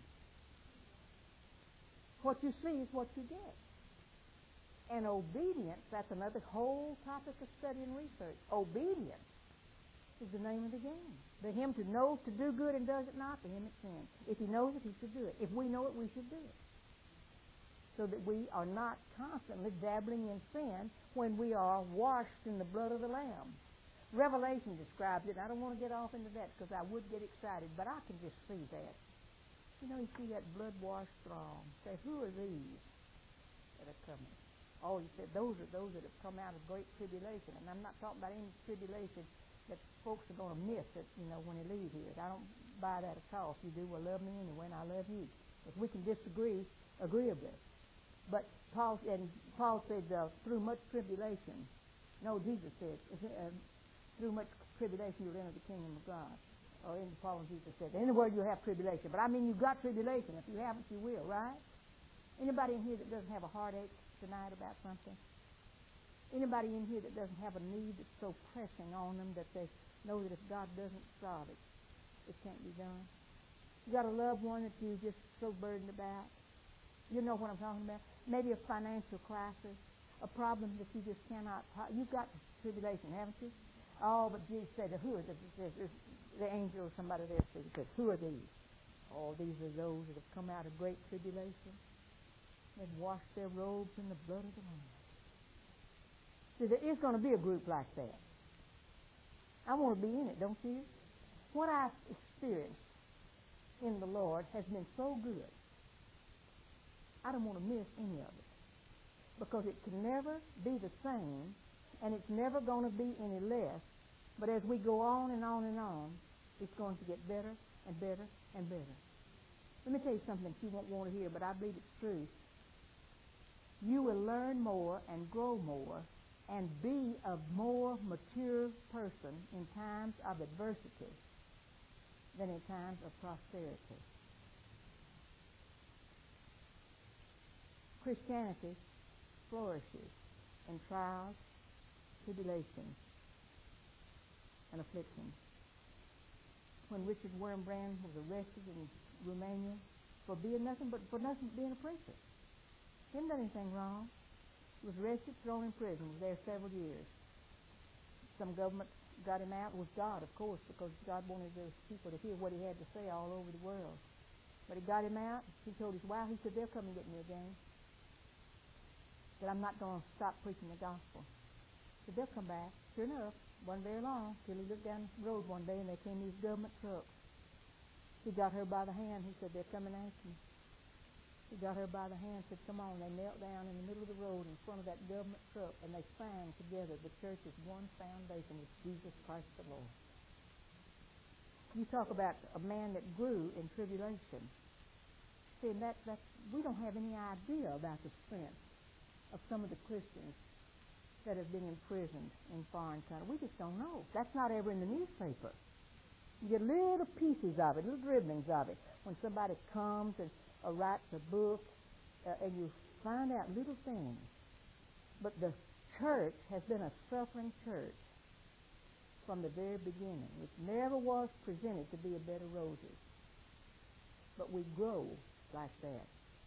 What you see is what you get. And obedience, that's another whole topic of study and research. Obedience is the name of the game. For him to know to do good and does it not, for him it's sin. If he knows it, he should do it. If we know it, we should do it. So that we are not constantly dabbling in sin when we are washed in the blood of the Lamb. Revelation describes it, and I don't want to get off into that because I would get excited, but I can just see that. You know, you see that blood-washed throng. Say, who are these that are coming? Oh, he said, those are those that have come out of great tribulation. And I'm not talking about any tribulation that folks are going to miss it, you know, when they leave here. by that at all. If you do, well, love me anyway, and I love you. If we can disagree agreeably. But Paul said, through much tribulation. No, Jesus said, through much tribulation you'll enter the kingdom of God. Or in Paul and Jesus said, in the world you'll have tribulation. But I mean, you've got tribulation. If you haven't, you will, right? Anybody in here that doesn't have a heartache tonight about something? Anybody in here that doesn't have a need that's so pressing on them that they know that if God doesn't solve it, it can't be done? You got a loved one that you're just so burdened about? You know what I'm talking about? Maybe a financial crisis, a problem that you just cannot. You've got tribulation, haven't you? Oh, but Jesus said, who are the angel or somebody there said, who are these? Oh, these are those that have come out of great tribulation. They've washed their robes in the blood of the Lamb. See, there is going to be a group like that. I want to be in it, don't you? What I've experienced in the Lord has been so good. I don't want to miss any of it. Because it can never be the same, and it's never going to be any less. But as we go on and on and on, it's going to get better and better and better. Let me tell you something you won't want to hear, but I believe it's true. You will learn more and grow more and be a more mature person in times of adversity than in times of prosperity. Christianity flourishes in trials, tribulations, and afflictions. When Richard Wurmbrand was arrested in Romania for being nothing but being a preacher. He hadn't done anything wrong. He was arrested, thrown in prison, was there several years. Some government got him out. It was God, of course, because God wanted those people to hear what he had to say all over the world. But he got him out. He told his wife, he said, they'll come and get me again. That I'm not going to stop preaching the gospel. So they'll come back. Sure enough, wasn't very long till he looked down the road one day and they came these government trucks. He got her by the hand. He said, they're coming after me. He got her by the hand and said, come on. They knelt down in the middle of the road in front of that government truck and they sang together, the church is one foundation with Jesus Christ the Lord. You talk about a man that grew in tribulation. See, we don't have any idea about the strength of some of the Christians that have been imprisoned in foreign countries. We just don't know. That's not ever in the newspaper. You get little pieces of it, little dribblings of it. When somebody comes and writes a book, and you find out little things. But the church has been a suffering church from the very beginning. It never was presented to be a bed of roses. But we grow like that.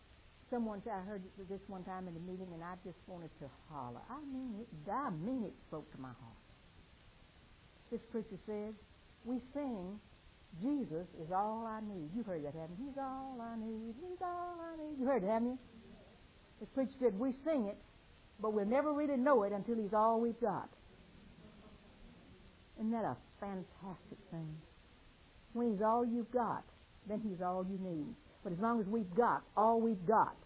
I heard this one time in a meeting, and I just wanted to holler. I mean it spoke to my heart. This preacher said, we sing, Jesus is all I need. You've heard that, haven't you? He's all I need. He's all I need. You heard it, haven't you? This preacher said, we sing it, but we'll never really know it until he's all we've got. Isn't that a fantastic thing? When he's all you've got, then he's all you need. But as long as we've got all we've got,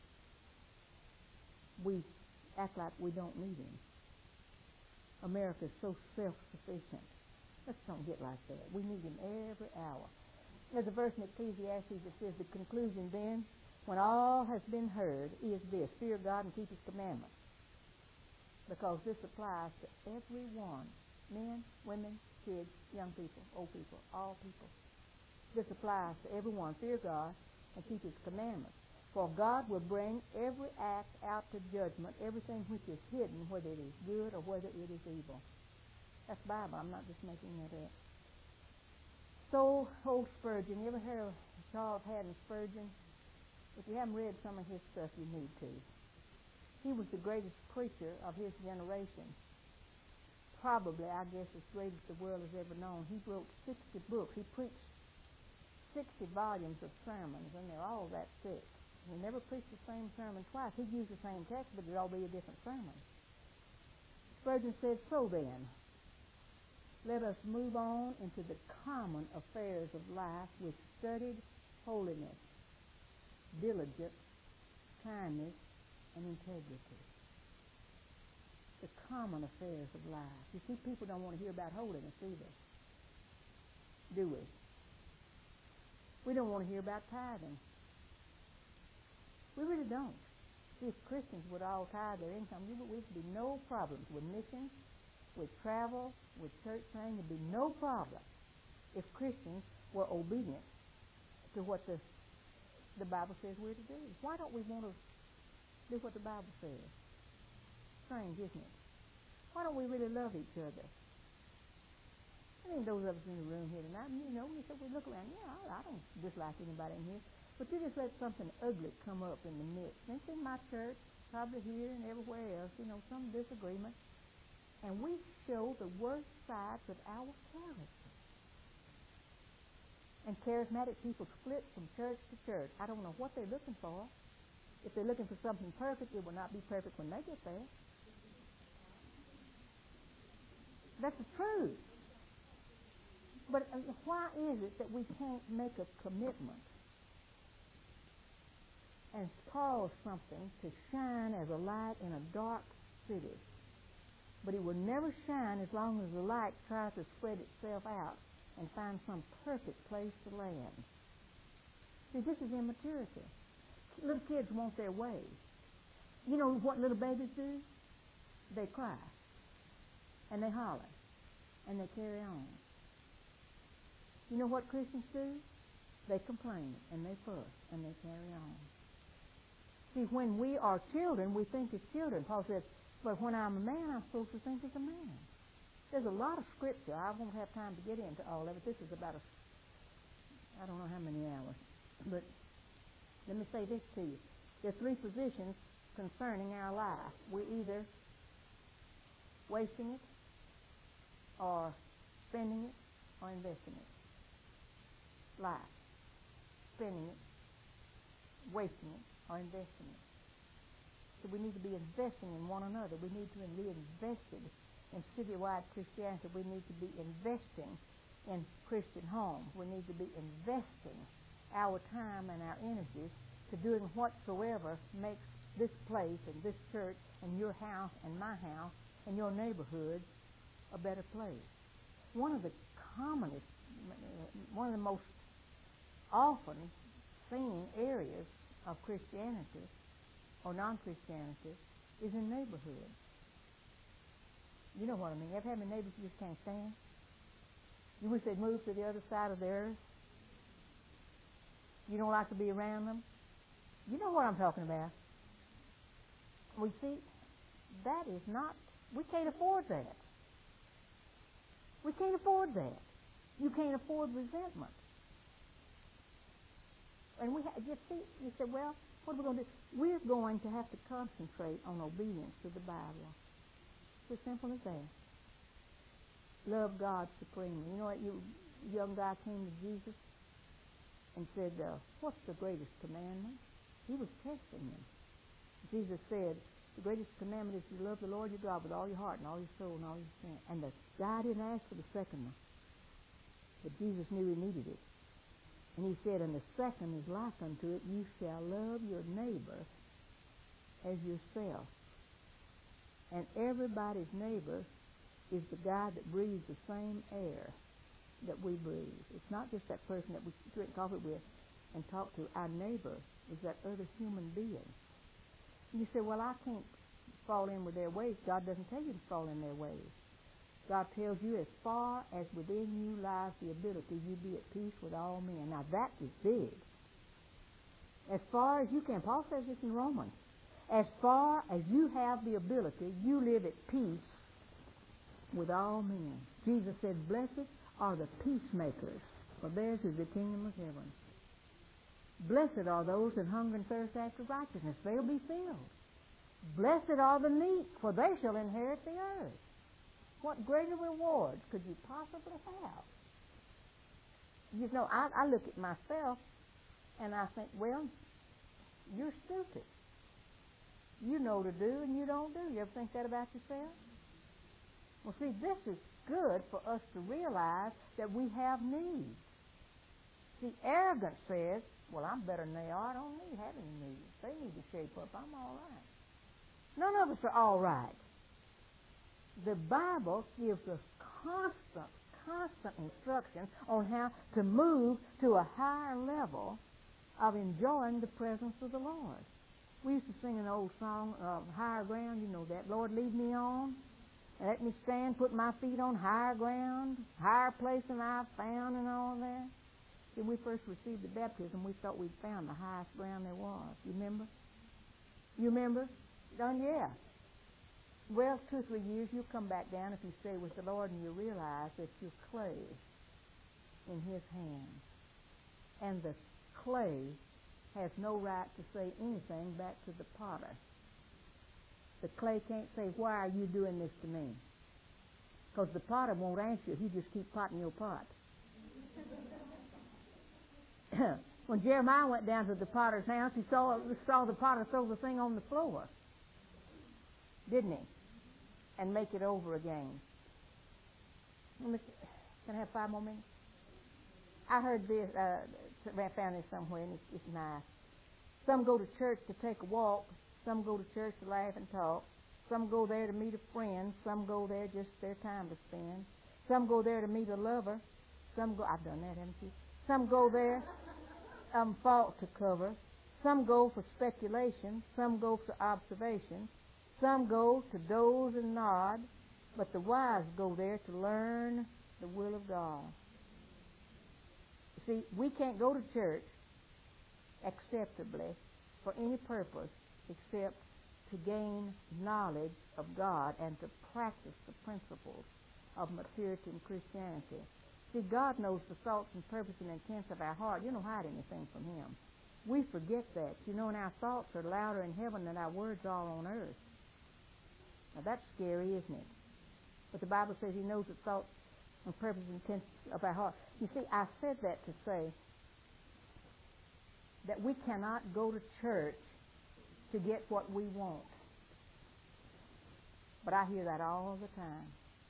we act like we don't need him. America is so self-sufficient. Let's don't get like that. We need him every hour. There's a verse in Ecclesiastes that says, the conclusion then, when all has been heard, is this: fear God and keep his commandments. Because this applies to everyone. Men, women, kids, young people, old people, all people. This applies to everyone. Fear God and keep his commandments. For God will bring every act out to judgment, everything which is hidden, whether it is good or whether it is evil. That's Bible. I'm not just making that up. So, old Spurgeon. You ever heard of Charles Haddon Spurgeon? If you haven't read some of his stuff, you need to. He was the greatest preacher of his generation. Probably, I guess, as great as the world has ever known. He wrote 60 books. He preached 60 volumes of sermons, and they're all that thick. He never preached the same sermon twice. He'd use the same text, but it'd all be a different sermon. Spurgeon said, so then, let us move on into the common affairs of life with studied holiness, diligence, kindness, and integrity. The common affairs of life. You see, people don't want to hear about holiness either. Do we? We don't want to hear about tithing. We really don't. See, if Christians would all tithe their income, there would be no problems with missions, with travel, with church planning. There'd be no problem if Christians were obedient to what the Bible says we're to do. Why don't we want to do what the Bible says? Strange, isn't it? Why don't we really love each other? I mean, those of us in the room here tonight, we said we look around. Yeah, I don't dislike anybody in here, but you just let something ugly come up in the midst. And it's in my church, probably here and everywhere else. Some disagreement, and we show the worst sides of our character. And charismatic people split from church to church. I don't know what they're looking for. If they're looking for something perfect, it will not be perfect when they get there. That's the truth. But why is it that we can't make a commitment and cause something to shine as a light in a dark city? But it will never shine as long as the light tries to spread itself out and find some perfect place to land. See, this is immaturity. Little kids want their way. You know what little babies do? They cry. And they holler. And they carry on. You know what Christians do? They complain. And they fuss. And they carry on. See, when we are children, we think as children. Paul says, but when I'm a man, I'm supposed to think as a man. There's a lot of scripture. I won't have time to get into all of it. This is about I don't know how many hours. But let me say this to you. There are three positions concerning our life. We're either wasting it, or spending it, or investing it. Life. Spending it, wasting it, or investing it. So we need to be investing in one another. We need to be invested in citywide Christianity. We need to be investing in Christian homes. We need to be investing our time and our energies to doing whatsoever makes this place and this church and your house and my house and your neighborhood a better place. One of the most often seen areas of Christianity or non-Christianity is in neighborhoods. You know what I mean. You ever have any neighbors you just can't stand? You wish they'd move to the other side of the earth? You don't like to be around them? You know what I'm talking about. We see, that is not, we can't afford that. We can't afford that. You can't afford resentment. And you say, well, what are we going to do? We're going to have to concentrate on obedience to the Bible. It's as simple as that. Love God supremely. You know what? Young guy came to Jesus and said, what's the greatest commandment? He was testing him. Jesus said, the greatest commandment is to love the Lord your God with all your heart and all your soul and all your strength. And the guy didn't ask for the second one. But Jesus knew he needed it. And he said, and the second is like unto it, you shall love your neighbor as yourself. And everybody's neighbor is the guy that breathes the same air that we breathe. It's not just that person that we drink coffee with and talk to. Our neighbor is that other human being. You say, well, I can't fall in with their ways. God doesn't tell you to fall in their ways. God tells you as far as within you lies the ability, you be at peace with all men. Now that is big. As far as you can. Paul says this in Romans. As far as you have the ability, you live at peace with all men. Jesus said, blessed are the peacemakers, for theirs is the kingdom of heaven. Blessed are those that hunger and thirst after righteousness. They'll be filled. Blessed are the meek, for they shall inherit the earth. What greater rewards could you possibly have? You know, I look at myself and I think, well, you're stupid. You know to do and you don't do. You ever think that about yourself? Well, see, this is good for us to realize that we have needs. See, arrogance says, well, I'm better than they are. I don't need have any needs. They need to shape up. I'm all right. None of us are all right. The Bible gives us constant constant instruction on how to move to a higher level of enjoying the presence of the Lord. We used to sing an old song, Higher Ground, you know that. Lord, lead me on. Let me stand, put my feet on higher ground, higher place than I've found and all that. When we first received the baptism, we thought we'd found the highest ground there was. You remember? You remember? Done, yeah. Well, 2 or 3 years, you'll come back down if you stay with the Lord and you realize that you're clay in His hands. And the clay has no right to say anything back to the potter. The clay can't say, why are you doing this to me? Because the potter won't answer. He just keep potting your pot. When Jeremiah went down to the potter's house, he saw the potter throw the thing on the floor. Didn't he? And make it over again. Can I have 5 more minutes? I heard this, I found this somewhere, and it's nice. Some go to church to take a walk. Some go to church to laugh and talk. Some go there to meet a friend. Some go there just their time to spend. Some go there to meet a lover. I've done that, haven't you? Some go there fault to cover. Some go for speculation. Some go for observation. Some go to doze and nod. But the wise go there to learn the will of God. See, we can't go to church acceptably for any purpose except to gain knowledge of God and to practice the principles of maturity in Christianity. See, God knows the thoughts and purpose and intents of our heart. You don't hide anything from Him. We forget that. You know, and our thoughts are louder in heaven than our words are on earth. Now, that's scary, isn't it? But the Bible says He knows the thoughts and purpose and intents of our heart. You see, I said that to say that we cannot go to church to get what we want. But I hear that all the time.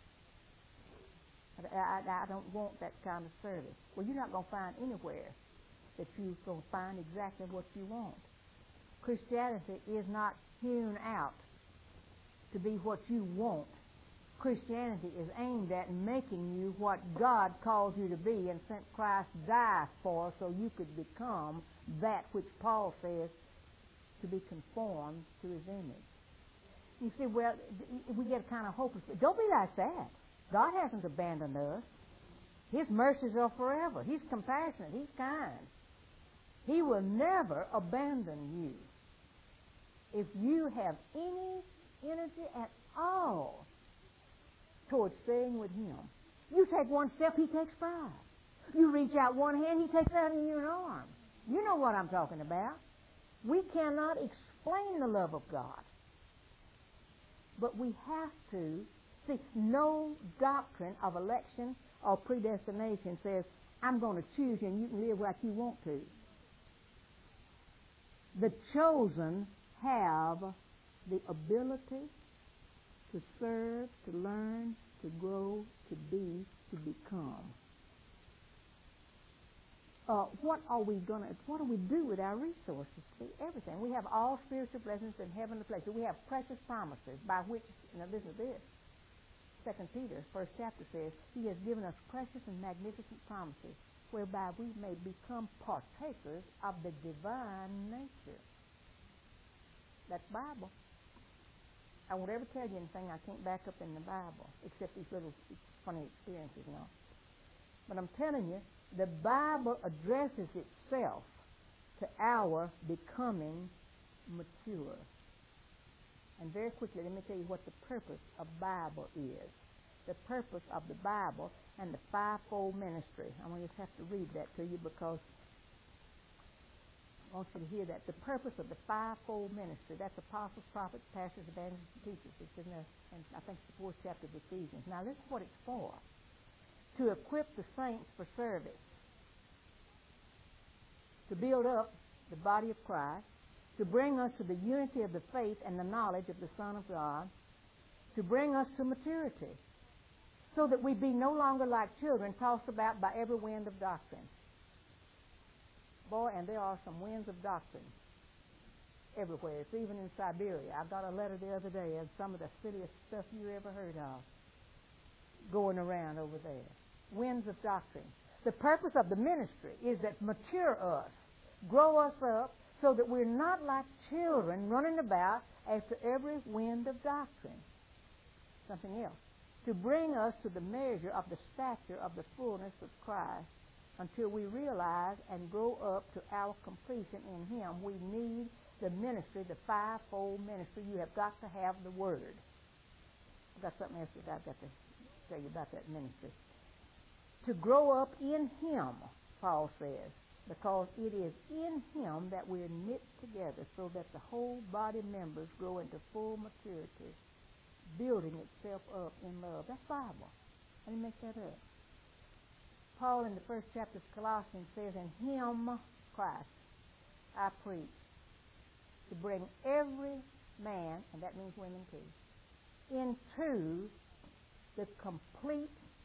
I don't want that kind of service. Well, you're not going to find anywhere that you're going to find exactly what you want. Christianity is not hewn out to be what you want. Christianity is aimed at making you what God calls you to be and sent Christ die for so you could become that which Paul says to be conformed to His image. You see, well, we get kind of hopeless. Don't be like that. God hasn't abandoned us. His mercies are forever. He's compassionate. He's kind. He will never abandon you. If you have any energy at all towards staying with Him, you take one step, He takes 5. You reach out one hand, He takes out in your arm. You know what I'm talking about. We cannot explain the love of God. But we have to see, no doctrine of election or predestination says, I'm going to choose you and you can live like you want to. The chosen have the ability to serve, to learn, to grow, to be, to become. What do we do with our resources? See, everything. We have all spiritual blessings in heavenly places. We have precious promises by which, now listen to this, 2 Peter, 1st chapter says, He has given us precious and magnificent promises, whereby we may become partakers of the divine nature. That's Bible. I won't ever tell you anything I can't back up in the Bible, except these little funny experiences, you know. But I'm telling you, the Bible addresses itself to our becoming mature. And very quickly, let me tell you what the purpose of Bible is. The purpose of the Bible and the fivefold ministry. I'm going to just have to read that to you because I want you to hear that. The purpose of the fivefold ministry. That's apostles, prophets, pastors, evangelists, and teachers. It's in the, and I think it's the 4th chapter of Ephesians. Now, this is what it's for. To equip the saints for service. To build up the body of Christ. To bring us to the unity of the faith and the knowledge of the Son of God. To bring us to maturity. So that we be no longer like children tossed about by every wind of doctrine. Boy, and there are some winds of doctrine everywhere. It's even in Siberia. I got a letter the other day of some of the silliest stuff you ever heard of going around over there. winds of doctrine. The purpose of the ministry is that mature us, grow us up, so that we're not like children running about after every wind of doctrine. Something else. To bring us to the measure of the stature of the fullness of Christ, until we realize and grow up to our completion in Him. We need the ministry, the fivefold ministry. You have got to have the Word. I've got something else that I've got to tell you about that ministry. To grow up in Him, Paul says, because it is in Him that we're knit together so that the whole body members grow into full maturity, building itself up in love. That's Bible. I didn't make that up. Paul in the first chapter of Colossians says, in Him, Christ, I preach, to bring every man, and that means women too, into the complete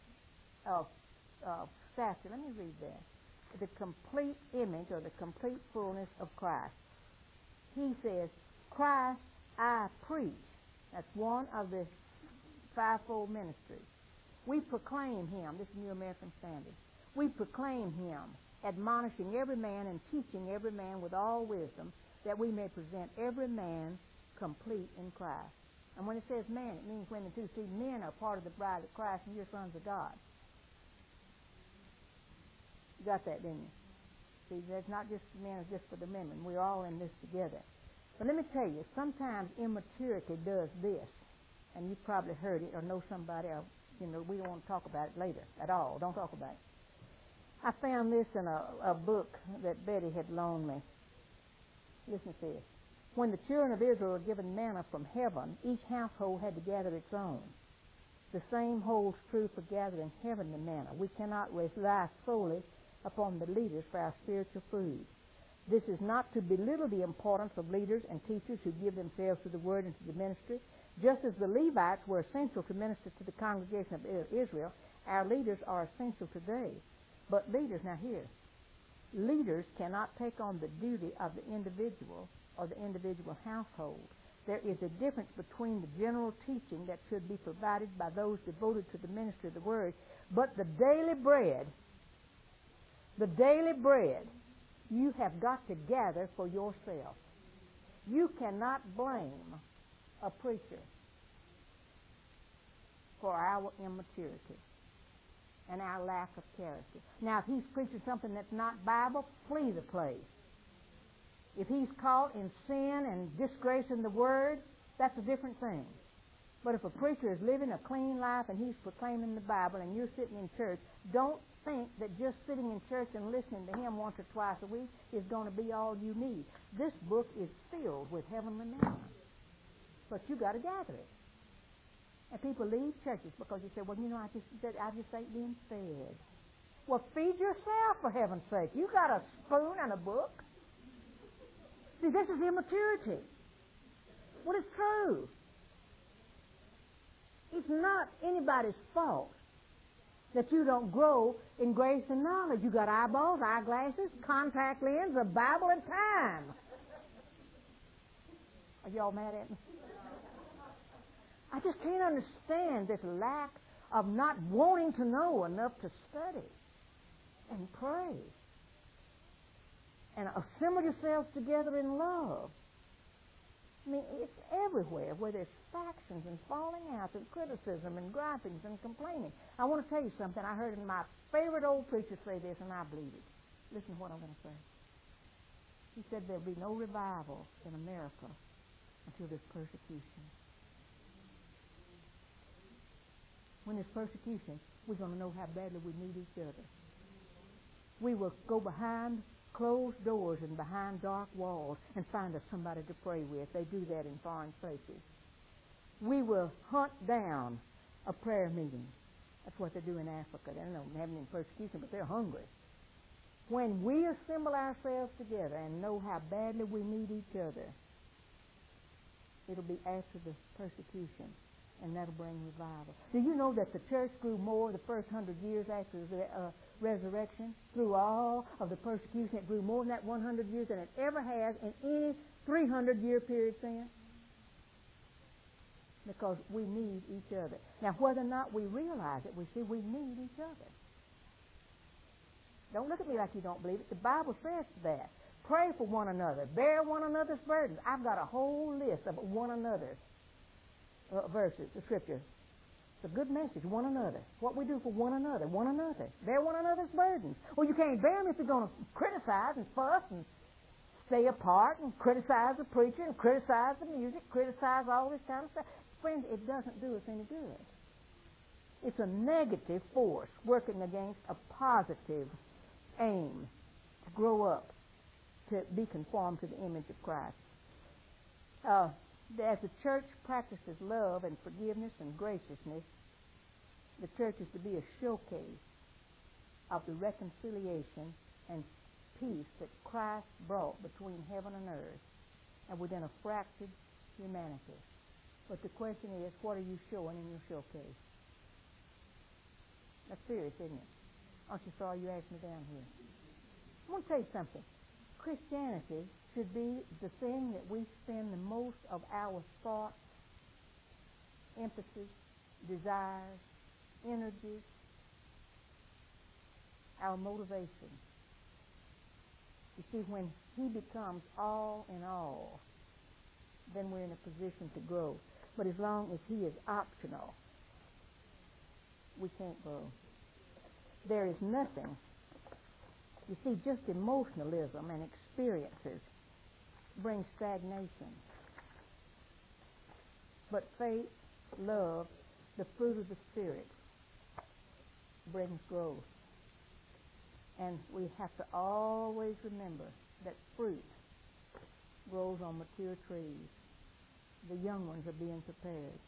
stature. Let me read that. The complete image or the complete fullness of Christ. He says, Christ I preach. That's one of the fivefold ministries. We proclaim Him. This is New American Standard. We proclaim Him, admonishing every man and teaching every man with all wisdom, that we may present every man complete in Christ. And when it says man, it means women too. See, men are part of the bride of Christ, and you're sons of God. You got that, didn't you? See, that's not just the men, it's just for the women. We're all in this together. But let me tell you, sometimes immaturity does this, and you've probably heard it or know somebody, or, we don't want to talk about it later at all. Don't talk about it. I found this in a book that Betty had loaned me. Listen to this. When the children of Israel were given manna from heaven, each household had to gather its own. The same holds true for gathering heavenly manna. We cannot rely solely upon the leaders for our spiritual food. This is not to belittle the importance of leaders and teachers who give themselves to the Word and to the ministry. Just as the Levites were essential to minister to the congregation of Israel, our leaders are essential today. But leaders, now here, leaders cannot take on the duty of the individual or the individual household. There is a difference between the general teaching that should be provided by those devoted to the ministry of the Word, but the daily bread, you have got to gather for yourself. You cannot blame a preacher for our immaturity and our lack of character. Now, if he's preaching something that's not Bible, flee the place. If he's caught in sin and disgracing the Word, that's a different thing. But if a preacher is living a clean life and he's proclaiming the Bible and you're sitting in church, don't think that just sitting in church and listening to him once or twice a week is going to be all you need. This book is filled with heavenly manna. But you got to gather it. And people leave churches because you say, well, I just ain't being fed. Well, feed yourself, for heaven's sake. You got a spoon and a book. See, this is immaturity. Well, it's true. It's not anybody's fault that you don't grow in grace and knowledge. You got eyeballs, eyeglasses, contact lens, a Bible, and time. Are y'all mad at me? I just can't understand this lack of not wanting to know enough to study and pray and assemble yourselves together in love. I mean, it's everywhere where there's factions and falling outs and criticism and gripings and complaining. I want to tell you something. I heard my favorite old preacher say this, and I believe it. Listen to what I'm going to say. He said there'll be no revival in America until there's persecution. When there's persecution, we're going to know how badly we need each other. We will go behind closed doors and behind dark walls and find us somebody to pray with. They do that in foreign places. We will hunt down a prayer meeting. That's what they do in Africa. They don't have any persecution, but they're hungry. When we assemble ourselves together and know how badly we need each other, it'll be after the persecution, and that'll bring revival. Do you know that the church grew more the first 100 years after the resurrection? Through all of the persecution, it grew more in that 100 years than it ever has in any 300-year period since. Because we need each other. Now, whether or not we realize it, we see we need each other. Don't look at me like you don't believe it. The Bible says that. Pray for one another. Bear one another's burdens. I've got a whole list of one another's verses, the Scripture. It's a good message, one another. What we do for one another, one another. Bear one another's burdens. Well, you can't bear them if you're going to criticize and fuss and stay apart and criticize the preacher and criticize the music, criticize all this kind of stuff. Friends, it doesn't do us any good. It's a negative force working against a positive aim to grow up, to be conformed to the image of Christ. As the church practices love and forgiveness and graciousness, the church is to be a showcase of the reconciliation and peace that Christ brought between heaven and earth and within a fractured humanity. But the question is, what are you showing in your showcase? That's serious, isn't it? Aren't you sorry you asked me down here? I want to tell you something. Christianity should be the thing that we spend the most of our thoughts, emphasis, desires, energies, our motivation. You see, when He becomes all in all, then we're in a position to grow. But as long as He is optional, we can't grow. There is nothing. You see, just emotionalism and experiences bring stagnation. But faith, love, the fruit of the Spirit brings growth. And we have to always remember that fruit grows on mature trees. The young ones are being prepared.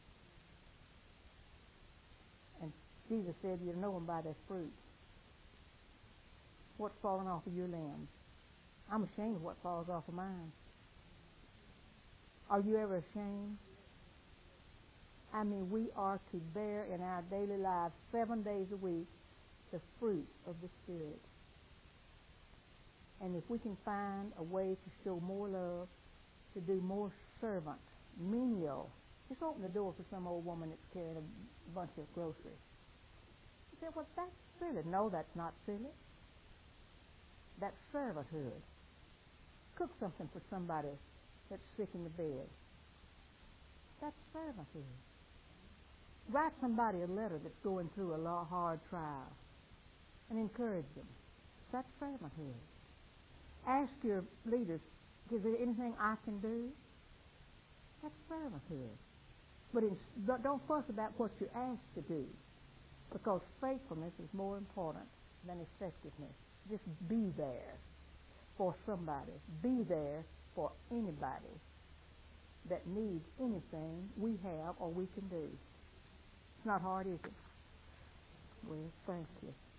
And Jesus said, "You know them by their fruit." What's falling off of your limbs? I'm ashamed of what falls off of mine. Are you ever ashamed? I mean, we are to bear in our daily lives 7 days a week the fruit of the Spirit. And if we can find a way to show more love, to do more servant, menial, just open the door for some old woman that's carrying a bunch of groceries. You say, well, that's silly. No, that's not silly. That's servanthood. Cook something for somebody that's sick in the bed. That's servanthood. Write somebody a letter that's going through a hard trial and encourage them. That's servanthood. Ask your leaders, is there anything I can do? That's servanthood. But don't fuss about what you're asked to do, because faithfulness is more important than effectiveness. Just be there for somebody. Be there for anybody that needs anything we have or we can do. It's not hard, is it? Well, thank you.